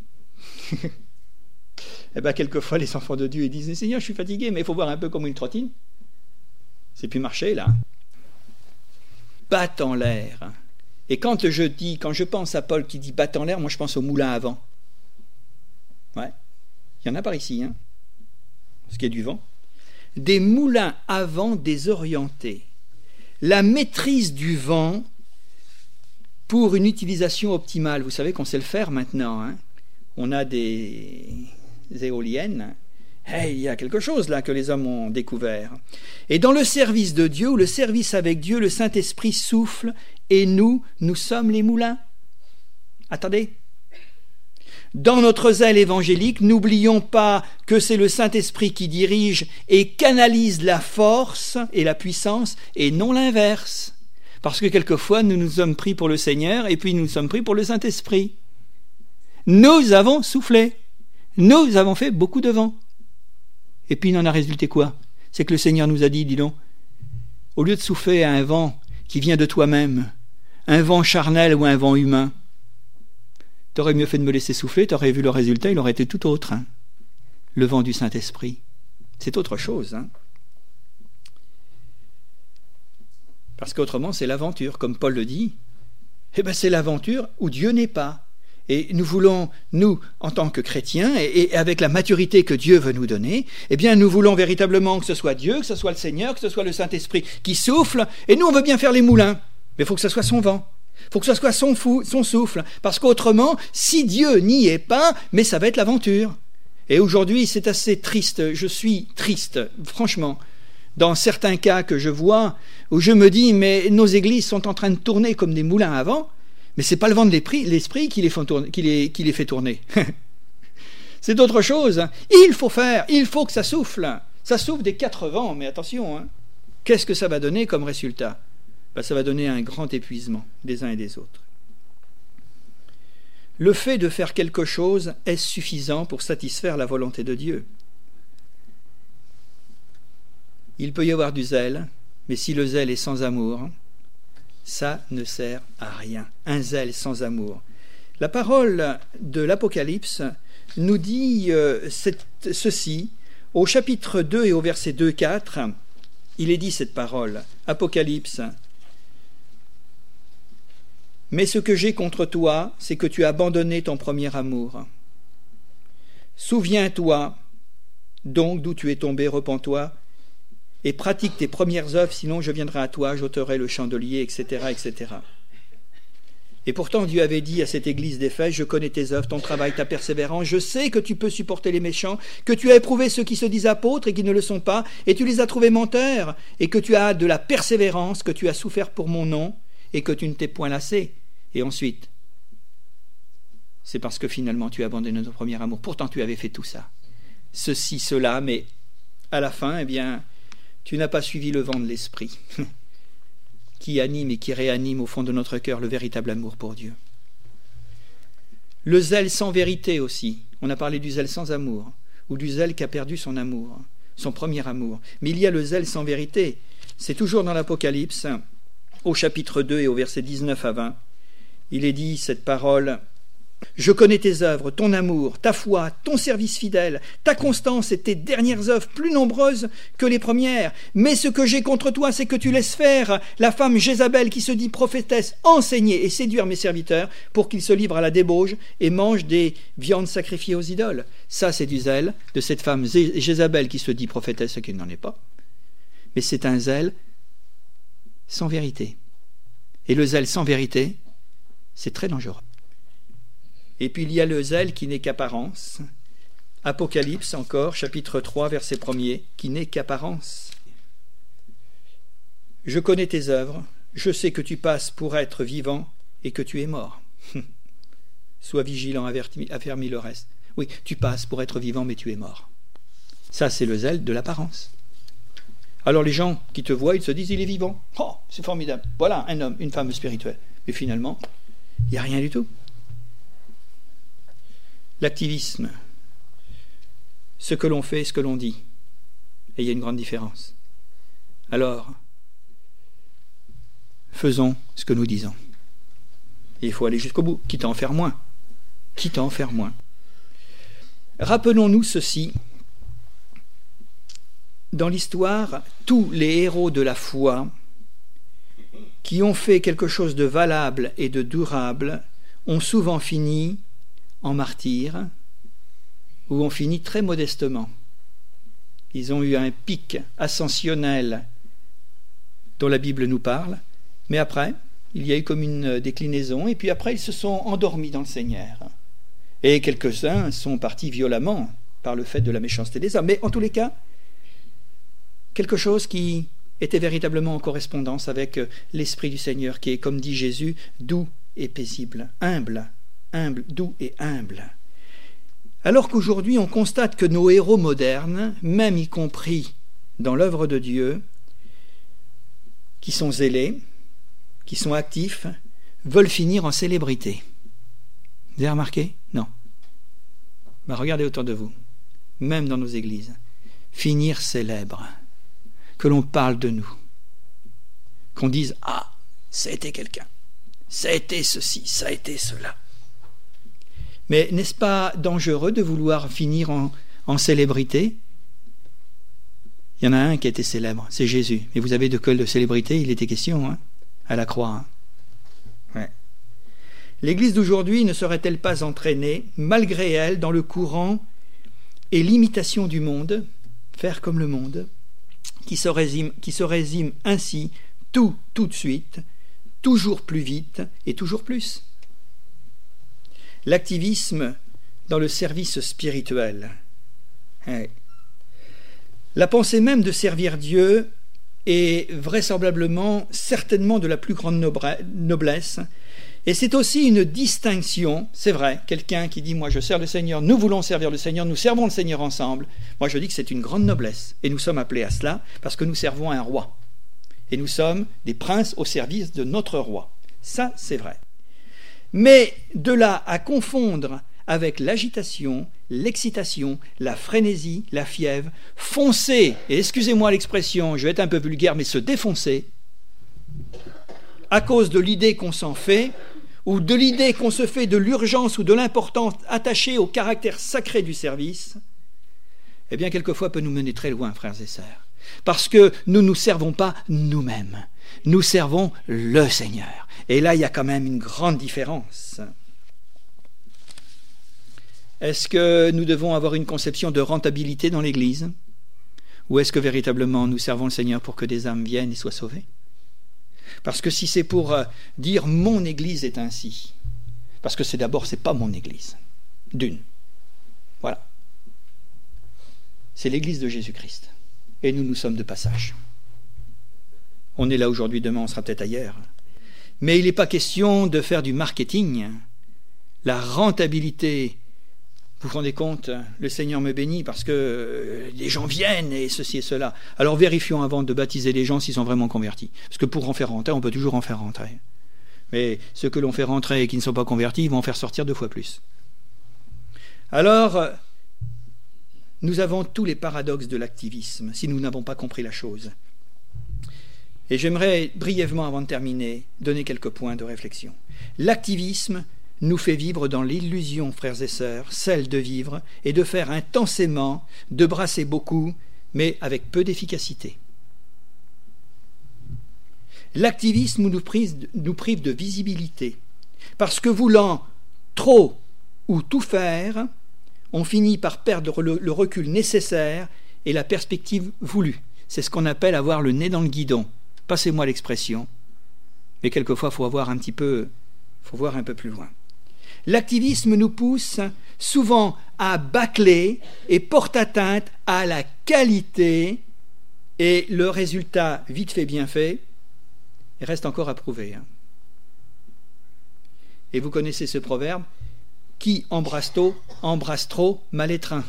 Et bien quelquefois les enfants de Dieu ils disent, Seigneur, je suis fatigué, mais il faut voir un peu comment il trottine. C'est plus marcher là. Battant l'air. Et quand je pense à Paul qui dit battant l'air, moi je pense au moulin à vent. Ouais. Il y en a par ici, parce qu'il y a du vent. Des moulins à vent désorientés. La maîtrise du vent pour une utilisation optimale. Vous savez qu'on sait le faire maintenant. On a des éoliennes. Il y a quelque chose là que les hommes ont découvert. Et dans le service de Dieu, ou le service avec Dieu, le Saint-Esprit souffle et nous sommes les moulins. Attendez. Dans notre zèle évangélique, n'oublions pas que c'est le Saint-Esprit qui dirige et canalise la force et la puissance et non l'inverse. Parce que quelquefois, nous nous sommes pris pour le Seigneur et puis nous nous sommes pris pour le Saint-Esprit. Nous avons soufflé. Nous avons fait beaucoup de vent. Et puis il en a résulté quoi? C'est que le Seigneur nous a dit, dis donc, au lieu de souffler à un vent qui vient de toi-même, un vent charnel ou un vent humain, T'aurais mieux fait de me laisser souffler, t'aurais vu le résultat, il aurait été tout autre. Hein. Le vent du Saint-Esprit, c'est autre chose. Hein. Parce qu'autrement, c'est l'aventure, comme Paul le dit. Eh bien, c'est l'aventure où Dieu n'est pas. Et nous voulons, nous, en tant que chrétiens, et avec la maturité que Dieu veut nous donner, eh bien, nous voulons véritablement que ce soit Dieu, que ce soit le Seigneur, que ce soit le Saint-Esprit qui souffle. Et nous, on veut bien faire les moulins, mais il faut que ce soit son vent. Il faut que ce soit son souffle. Parce qu'autrement, si Dieu n'y est pas, mais ça va être l'aventure. Et aujourd'hui, c'est assez triste. Je suis triste, franchement, dans certains cas que je vois, où je me dis, mais nos églises sont en train de tourner comme des moulins à vent. Mais ce n'est pas le vent de l'esprit qui les fait tourner. C'est autre chose. Il faut faire, il faut que ça souffle. Ça souffle des 4 vents, mais attention. Hein. Qu'est-ce que ça va donner comme résultat ? Ça va donner un grand épuisement des uns et des autres. Le fait de faire quelque chose est suffisant pour satisfaire la volonté de Dieu. Il peut y avoir du zèle, mais si le zèle est sans amour, ça ne sert à rien. Un zèle sans amour. La parole de l'Apocalypse nous dit ceci. Au chapitre 2 et au verset 2-4, il est dit cette parole. Apocalypse. Mais ce que j'ai contre toi, c'est que tu as abandonné ton premier amour. Souviens-toi donc d'où tu es tombé, repens-toi, et pratique tes premières œuvres, sinon je viendrai à toi, j'ôterai le chandelier, etc., etc. Et pourtant Dieu avait dit à cette église d'Éphèse, je connais tes œuvres, ton travail, ta persévérance, je sais que tu peux supporter les méchants, que tu as éprouvé ceux qui se disent apôtres et qui ne le sont pas, et tu les as trouvés menteurs, et que tu as de la persévérance, que tu as souffert pour mon nom, et que tu ne t'es point lassé. Et ensuite, c'est parce que finalement tu as abandonné ton premier amour. Pourtant tu avais fait tout ça. Ceci, cela, mais à la fin, eh bien, tu n'as pas suivi le vent de l'esprit qui anime et qui réanime au fond de notre cœur le véritable amour pour Dieu. Le zèle sans vérité aussi. On a parlé du zèle sans amour, ou du zèle qui a perdu son amour, son premier amour. Mais il y a le zèle sans vérité. C'est toujours dans l'Apocalypse, au chapitre 2 et au verset 19 à 20. Il est dit cette parole, « Je connais tes œuvres, ton amour, ta foi, ton service fidèle, ta constance et tes dernières œuvres plus nombreuses que les premières. Mais ce que j'ai contre toi, c'est que tu laisses faire la femme Jézabel qui se dit prophétesse, enseigner et séduire mes serviteurs pour qu'ils se livrent à la débauche et mangent des viandes sacrifiées aux idoles. » Ça, c'est du zèle de cette femme Jézabel qui se dit prophétesse, ce qui n'en est pas. Mais c'est un zèle sans vérité. Et le zèle sans vérité, c'est très dangereux. Et puis il y a le zèle qui n'est qu'apparence. Apocalypse encore, chapitre 3, verset 1er, qui n'est qu'apparence. Je connais tes œuvres, je sais que tu passes pour être vivant et que tu es mort. Sois vigilant, affermis le reste. Oui, tu passes pour être vivant, mais tu es mort. Ça, c'est le zèle de l'apparence. Alors les gens qui te voient, ils se disent, il est vivant. Oh, c'est formidable. Voilà un homme, une femme spirituelle. Mais finalement, il n'y a rien du tout. L'activisme, ce que l'on fait, ce que l'on dit. Et il y a une grande différence. Alors, faisons ce que nous disons. Et il faut aller jusqu'au bout, quitte à en faire moins. Quitte à en faire moins. Rappelons-nous ceci. Dans l'histoire, tous les héros de la foi qui ont fait quelque chose de valable et de durable ont souvent fini en martyrs ou ont fini très modestement. Ils ont eu un pic ascensionnel dont la Bible nous parle, mais après, il y a eu comme une déclinaison, et puis après, ils se sont endormis dans le Seigneur. Et quelques-uns sont partis violemment par le fait de la méchanceté des hommes. Mais en tous les cas, quelque chose qui était véritablement en correspondance avec l'Esprit du Seigneur, qui est, comme dit Jésus, doux et paisible, humble, doux et humble. Alors qu'aujourd'hui, on constate que nos héros modernes, même y compris dans l'œuvre de Dieu, qui sont zélés, qui sont actifs, veulent finir en célébrité. Vous avez remarqué ? Non. Regardez autour de vous, même dans nos églises, finir célèbre, que l'on parle de nous, qu'on dise « Ah, ça a été quelqu'un, ça a été ceci, ça a été cela ». Mais n'est-ce pas dangereux de vouloir finir en célébrité? Il y en a un qui a été célèbre, c'est Jésus. Mais vous avez de quelle célébrité il était question, à la croix. Ouais. L'Église d'aujourd'hui ne serait-elle pas entraînée, malgré elle, dans le courant et l'imitation du monde, faire comme le monde, qui se résume ainsi tout de suite, toujours plus vite et toujours plus? L'activisme dans le service spirituel. Ouais. La pensée même de servir Dieu est vraisemblablement, certainement de la plus grande noblesse. Et c'est aussi une distinction, c'est vrai, quelqu'un qui dit « moi je sers le Seigneur, nous voulons servir le Seigneur, nous servons le Seigneur ensemble ». Moi je dis que c'est une grande noblesse. Et nous sommes appelés à cela parce que nous servons un roi. Et nous sommes des princes au service de notre roi. Ça, c'est vrai. Mais de là à confondre avec l'agitation, l'excitation, la frénésie, la fièvre, foncer, et excusez-moi l'expression, je vais être un peu vulgaire, mais se défoncer, à cause de l'idée qu'on s'en fait, ou de l'idée qu'on se fait de l'urgence ou de l'importance attachée au caractère sacré du service, eh bien quelquefois peut nous mener très loin, frères et sœurs. Parce que nous ne nous servons pas nous-mêmes, nous servons le Seigneur. Et là, il y a quand même une grande différence. Est-ce que nous devons avoir une conception de rentabilité dans l'Église? Ou est-ce que véritablement nous servons le Seigneur pour que des âmes viennent et soient sauvées? Parce que si c'est pour dire « mon Église est ainsi », parce que c'est pas mon Église, d'une. Voilà. C'est l'Église de Jésus-Christ. Et nous sommes de passage. On est là aujourd'hui, demain on sera peut-être ailleurs. Mais il n'est pas question de faire du marketing. La rentabilité, vous vous rendez compte, le Seigneur me bénit parce que les gens viennent et ceci et cela. Alors vérifions avant de baptiser les gens s'ils sont vraiment convertis. Parce que pour en faire rentrer, on peut toujours en faire rentrer. Mais ceux que l'on fait rentrer et qui ne sont pas convertis, ils vont en faire sortir 2 fois plus. Alors, nous avons tous les paradoxes de l'activisme, si nous n'avons pas compris la chose. Et j'aimerais brièvement, avant de terminer, donner quelques points de réflexion. L'activisme nous fait vivre dans l'illusion, frères et sœurs, celle de vivre et de faire intensément, de brasser beaucoup, mais avec peu d'efficacité. L'activisme nous prive de visibilité, parce que voulant trop ou tout faire, on finit par perdre le recul nécessaire et la perspective voulue. C'est ce qu'on appelle avoir le nez dans le guidon. Passez-moi l'expression, mais quelquefois il faut voir un peu plus loin. L'activisme nous pousse souvent à bâcler et porte atteinte à la qualité, et le résultat, vite fait, bien fait, reste encore à prouver. Et vous connaissez ce proverbe, qui embrasse trop mal étreint.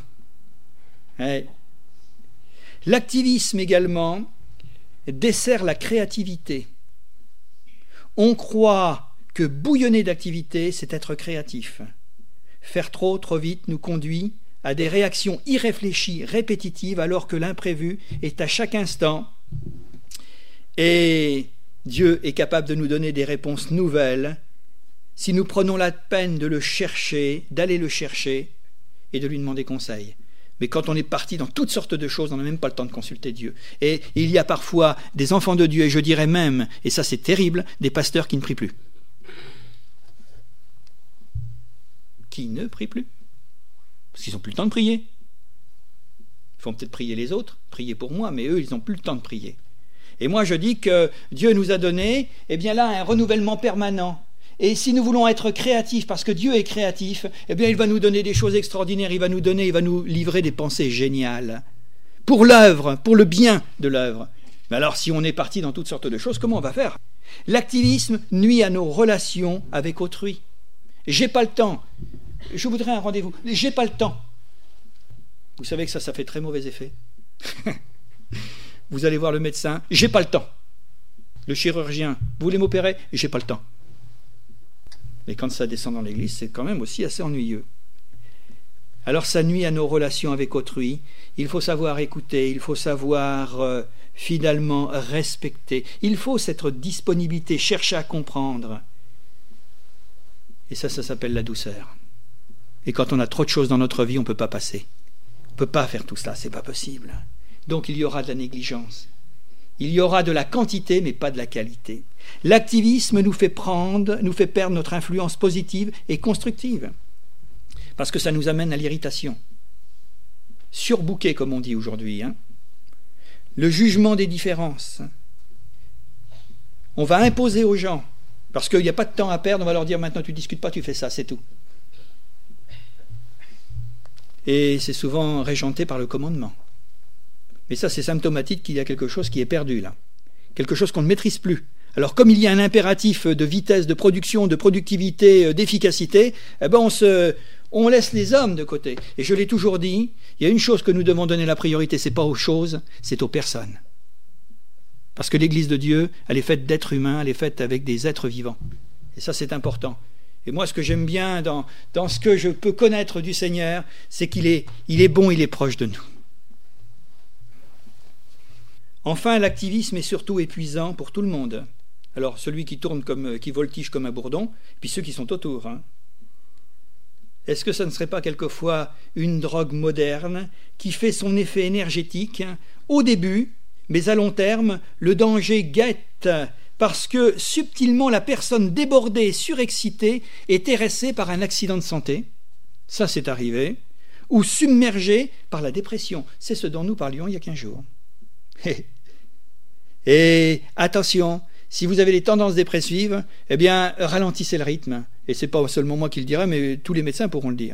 L'activisme également dessert la créativité. On croit que bouillonner d'activité, c'est être créatif. Faire trop vite nous conduit à des réactions irréfléchies, répétitives, alors que l'imprévu est à chaque instant. Et Dieu est capable de nous donner des réponses nouvelles si nous prenons la peine de le chercher, d'aller le chercher et de lui demander conseil. Mais quand on est parti dans toutes sortes de choses, on n'a même pas le temps de consulter Dieu. Et il y a parfois des enfants de Dieu, et je dirais même, et ça c'est terrible, des pasteurs qui ne prient plus. Qui ne prient plus. Parce qu'ils n'ont plus le temps de prier. Ils font peut-être prier les autres, prier pour moi, mais eux, ils n'ont plus le temps de prier. Et moi, je dis que Dieu nous a donné, eh bien là, un renouvellement permanent. Et si nous voulons être créatifs, parce que Dieu est créatif, eh bien il va nous donner des choses extraordinaires, il va nous livrer des pensées géniales. Pour l'œuvre, pour le bien de l'œuvre. Mais alors, si on est parti dans toutes sortes de choses, comment on va faire? L'activisme nuit à nos relations avec autrui. J'ai pas le temps. Je voudrais un rendez-vous. J'ai pas le temps. Vous savez que ça fait très mauvais effet. Vous allez voir le médecin. J'ai pas le temps. Le chirurgien. Vous voulez m'opérer? J'ai pas le temps. Mais quand ça descend dans l'église, c'est quand même aussi assez ennuyeux. Alors ça nuit à nos relations avec autrui. Il faut savoir écouter, il faut savoir finalement respecter. Il faut cette disponibilité, chercher à comprendre. Et ça s'appelle la douceur. Et quand on a trop de choses dans notre vie, on ne peut pas passer. On ne peut pas faire tout cela, ce n'est pas possible. Donc il y aura de la négligence. Il y aura de la quantité, mais pas de la qualité. L'activisme nous fait perdre notre influence positive et constructive. Parce que ça nous amène à l'irritation. Surbooké, comme on dit aujourd'hui. Le jugement des différences. On va imposer aux gens, parce qu'il n'y a pas de temps à perdre, on va leur dire maintenant tu ne discutes pas, tu fais ça, c'est tout. Et c'est souvent régenté par le commandement. Mais ça, c'est symptomatique qu'il y a quelque chose qui est perdu là. Quelque chose qu'on ne maîtrise plus. Alors comme il y a un impératif de vitesse, de production, de productivité, d'efficacité, on laisse les hommes de côté. Et je l'ai toujours dit, il y a une chose que nous devons donner la priorité, ce n'est pas aux choses, c'est aux personnes. Parce que l'Église de Dieu, elle est faite d'êtres humains, elle est faite avec des êtres vivants. Et ça, c'est important. Et moi, ce que j'aime bien dans ce que je peux connaître du Seigneur, c'est qu'il est bon, il est proche de nous. Enfin, l'activisme est surtout épuisant pour tout le monde. Alors, celui qui tourne qui voltige comme un bourdon, puis ceux qui sont autour. Est-ce que ça ne serait pas quelquefois une drogue moderne qui fait son effet énergétique au début, mais à long terme, le danger guette parce que subtilement la personne débordée, surexcitée, est terrassée par un accident de santé, ça c'est arrivé, ou submergée par la dépression. C'est ce dont nous parlions il y a 15 jours. Et attention, si vous avez des tendances dépressives, eh bien, ralentissez le rythme. Et ce n'est pas seulement moi qui le dirai, mais tous les médecins pourront le dire.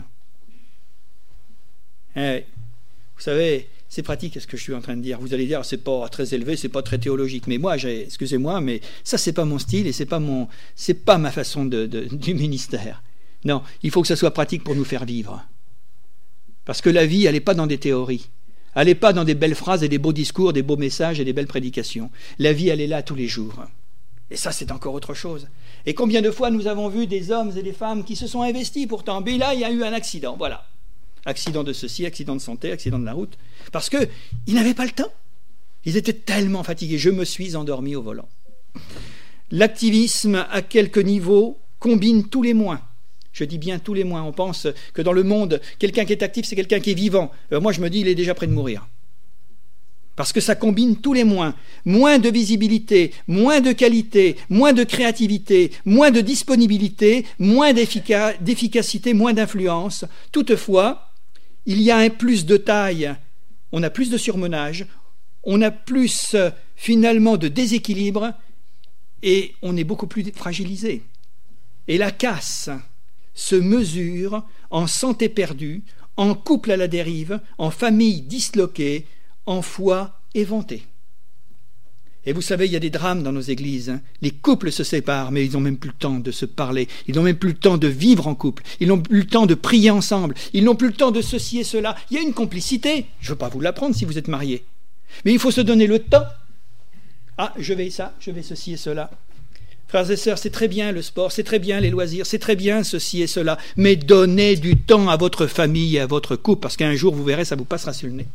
Vous savez, c'est pratique ce que je suis en train de dire. Vous allez dire, c'est pas très élevé, c'est pas très théologique. Mais moi, excusez-moi, mais ça, c'est pas mon style et c'est pas ma façon du ministère. Non, il faut que ça soit pratique pour nous faire vivre. Parce que la vie, elle n'est pas dans des théories. Elle n'est pas dans des belles phrases et des beaux discours, des beaux messages et des belles prédications. La vie, elle est là tous les jours. Et ça, c'est encore autre chose. Et combien de fois nous avons vu des hommes et des femmes qui se sont investis pourtant. Mais là, il y a eu un accident, voilà. Accident de ceci, accident de santé, accident de la route. Parce qu'ils n'avaient pas le temps. Ils étaient tellement fatigués. Je me suis endormi au volant. L'activisme, à quelque niveau, combine tous les moins. Je dis bien tous les moins. On pense que dans le monde, quelqu'un qui est actif, c'est quelqu'un qui est vivant. Moi, je me dis, il est déjà près de mourir. Parce que ça combine tous les moins. Moins de visibilité, moins de qualité, moins de créativité, moins de disponibilité, moins d'efficacité, moins d'influence. Toutefois, il y a un plus de taille. On a plus de surmenage, on a plus finalement de déséquilibre et on est beaucoup plus fragilisé. Et la casse se mesure en santé perdue, en couple à la dérive, en famille disloquée, en foi éventée. Et vous savez, il y a des drames dans nos églises. Les couples se séparent, mais ils n'ont même plus le temps de se parler. Ils n'ont même plus le temps de vivre en couple. Ils n'ont plus le temps de prier ensemble. Ils n'ont plus le temps de ceci et cela. Il y a une complicité. Je ne veux pas vous l'apprendre si vous êtes mariés. Mais il faut se donner le temps. Ah, je vais ceci et cela. Frères et sœurs, c'est très bien le sport, c'est très bien les loisirs, c'est très bien ceci et cela. Mais donnez du temps à votre famille et à votre couple, parce qu'un jour, vous verrez, ça vous passera sur le nez.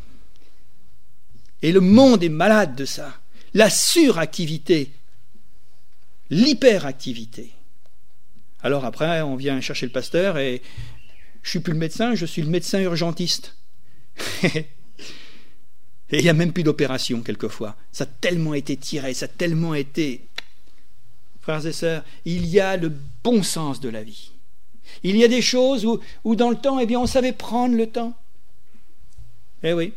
Et le monde est malade de ça. La suractivité, l'hyperactivité. Alors après, on vient chercher le pasteur et je ne suis plus le médecin, je suis le médecin urgentiste. Et il n'y a même plus d'opération quelquefois. Ça a tellement été tiré, ça a tellement été... Frères et sœurs, il y a le bon sens de la vie. Il y a des choses où dans le temps, eh bien, on savait prendre le temps. Eh oui.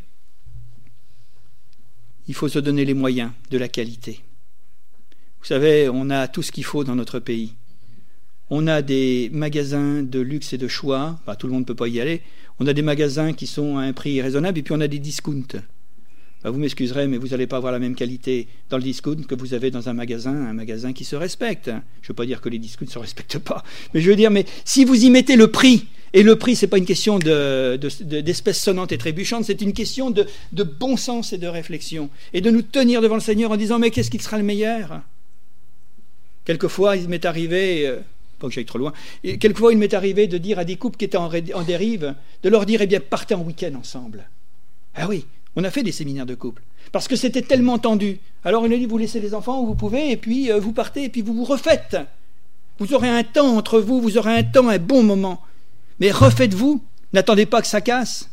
Il faut se donner les moyens de la qualité. Vous savez, on a tout ce qu'il faut dans notre pays. On a des magasins de luxe et de choix, tout le monde ne peut pas y aller. On a des magasins qui sont à un prix raisonnable et puis on a des discounts. Vous m'excuserez, mais vous n'allez pas avoir la même qualité dans le discount que vous avez dans un magasin qui se respecte. Je ne veux pas dire que les discounts ne se respectent pas, mais je veux dire, mais si vous y mettez le prix, et le prix, ce n'est pas une question d'espèces sonnantes et trébuchantes, c'est une question de bon sens et de réflexion, et de nous tenir devant le Seigneur en disant, mais qu'est-ce qui sera le meilleur ? Quelquefois, il m'est arrivé, pas que j'aille trop loin, quelquefois il m'est arrivé de dire à des couples qui étaient en dérive, de leur dire, eh bien, partez en week-end ensemble. Ah oui, on a fait des séminaires de couple, parce que c'était tellement tendu. Alors il a dit, vous laissez les enfants où vous pouvez, et puis vous partez, et puis vous vous refaites. Vous aurez un temps entre vous, vous aurez un temps, un bon moment. Mais refaites-vous, n'attendez pas que ça casse.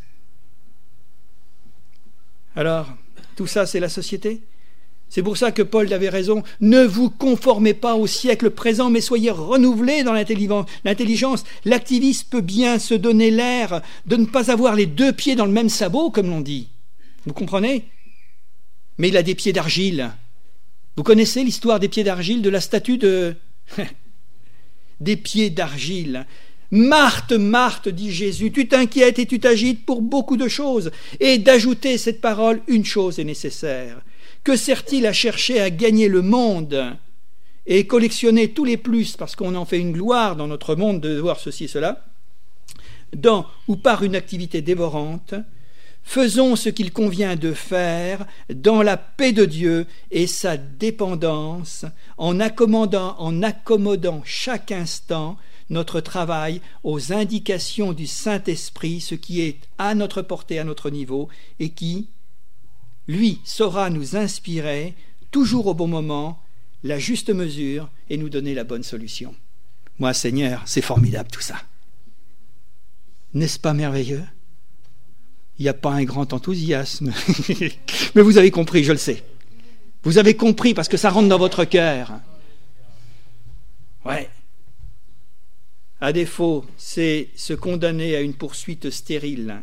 Alors, tout ça, c'est la société. C'est pour ça que Paul avait raison. Ne vous conformez pas au siècle présent, mais soyez renouvelés dans l'intelligence. L'activiste peut bien se donner l'air de ne pas avoir les deux pieds dans le même sabot, comme l'on dit. Vous comprenez? Mais il a des pieds d'argile. Vous connaissez l'histoire des pieds d'argile, de la statue de... des pieds d'argile. Marthe, Marthe, dit Jésus, tu t'inquiètes et tu t'agites pour beaucoup de choses. Et d'ajouter cette parole, une chose est nécessaire. Que sert-il à chercher à gagner le monde et collectionner tous les plus, parce qu'on en fait une gloire dans notre monde de voir ceci et cela, dans ou par une activité dévorante? Faisons ce qu'il convient de faire dans la paix de Dieu et sa dépendance, en accommodant chaque instant notre travail aux indications du Saint-Esprit, ce qui est à notre portée, à notre niveau, et qui, lui, saura nous inspirer, toujours au bon moment, la juste mesure et nous donner la bonne solution. Moi, Seigneur, c'est formidable tout ça. N'est-ce pas merveilleux? Il n'y a pas un grand enthousiasme. Mais vous avez compris, je le sais. Vous avez compris parce que ça rentre dans votre cœur. Ouais. À défaut, c'est se condamner à une poursuite stérile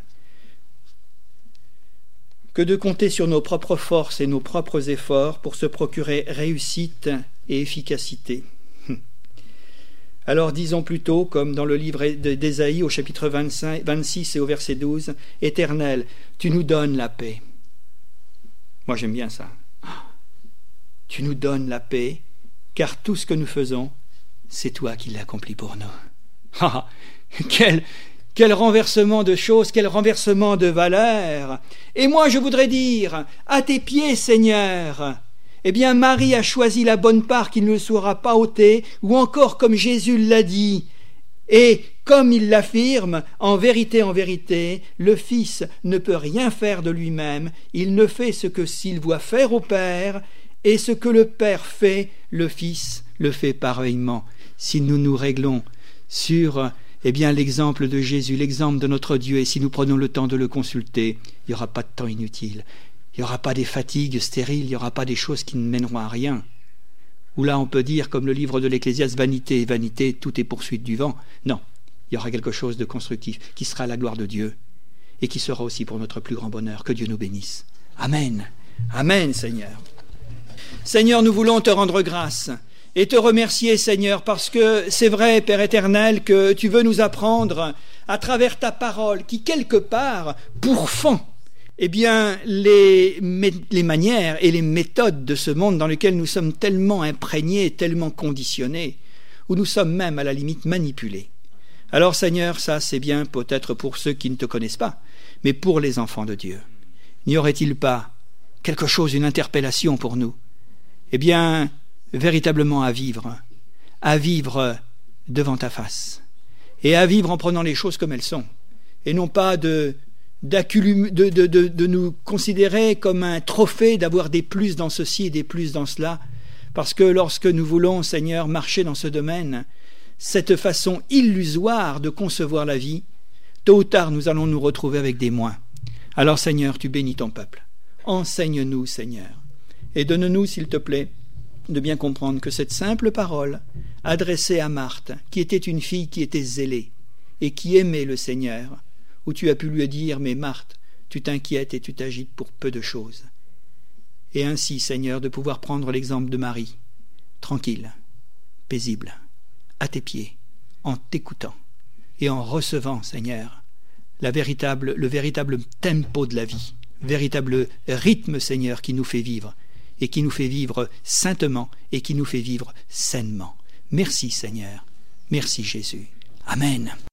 que de compter sur nos propres forces et nos propres efforts pour se procurer réussite et efficacité. Alors disons plutôt, comme dans le livre d'Ésaïe au chapitre 26 et au verset 12, « Éternel, tu nous donnes la paix. » Moi j'aime bien ça. Tu nous donnes la paix, car tout ce que nous faisons, c'est toi qui l'accomplis pour nous. Ah, quel renversement de choses, quel renversement de valeurs. Et moi je voudrais dire, à tes pieds, Seigneur, eh bien Marie a choisi la bonne part qui ne le sera pas ôtée, ou encore comme Jésus l'a dit, et comme il l'affirme, en vérité, le Fils ne peut rien faire de lui-même, il ne fait ce que s'il doit faire au Père, et ce que le Père fait, le Fils le fait pareillement. Si nous nous réglons sur l'exemple de Jésus, l'exemple de notre Dieu, et si nous prenons le temps de le consulter, il n'y aura pas de temps inutile. Il n'y aura pas des fatigues stériles, il n'y aura pas des choses qui ne mèneront à rien. Ou là, on peut dire, comme le livre de l'Ecclésiaste, vanité, vanité, tout est poursuite du vent. Non, il y aura quelque chose de constructif qui sera la gloire de Dieu et qui sera aussi pour notre plus grand bonheur. Que Dieu nous bénisse. Amen. Amen, Seigneur. Seigneur, nous voulons te rendre grâce et te remercier, Seigneur, parce que c'est vrai, Père éternel, que tu veux nous apprendre à travers ta parole qui, quelque part, pourfend les manières et les méthodes de ce monde dans lequel nous sommes tellement imprégnés, tellement conditionnés, où nous sommes même à la limite manipulés. Alors Seigneur, ça c'est bien peut-être pour ceux qui ne te connaissent pas, mais pour les enfants de Dieu. N'y aurait-il pas quelque chose, une interpellation pour nous? Véritablement à vivre devant ta face, et à vivre en prenant les choses comme elles sont, et non pas de nous considérer comme un trophée d'avoir des plus dans ceci et des plus dans cela, parce que lorsque nous voulons, Seigneur, marcher dans ce domaine, cette façon illusoire de concevoir la vie, tôt ou tard nous allons nous retrouver avec des moins. Alors Seigneur, tu bénis ton peuple. Enseigne-nous, Seigneur, et donne-nous, s'il te plaît, de bien comprendre que cette simple parole adressée à Marthe, qui était une fille qui était zélée et qui aimait le Seigneur, où tu as pu lui dire « Mais Marthe, tu t'inquiètes et tu t'agites pour peu de choses. » Et ainsi, Seigneur, de pouvoir prendre l'exemple de Marie, tranquille, paisible, à tes pieds, en t'écoutant et en recevant, Seigneur, le véritable tempo de la vie, véritable rythme, Seigneur, qui nous fait vivre, et qui nous fait vivre saintement, et qui nous fait vivre sainement. Merci, Seigneur. Merci, Jésus. Amen.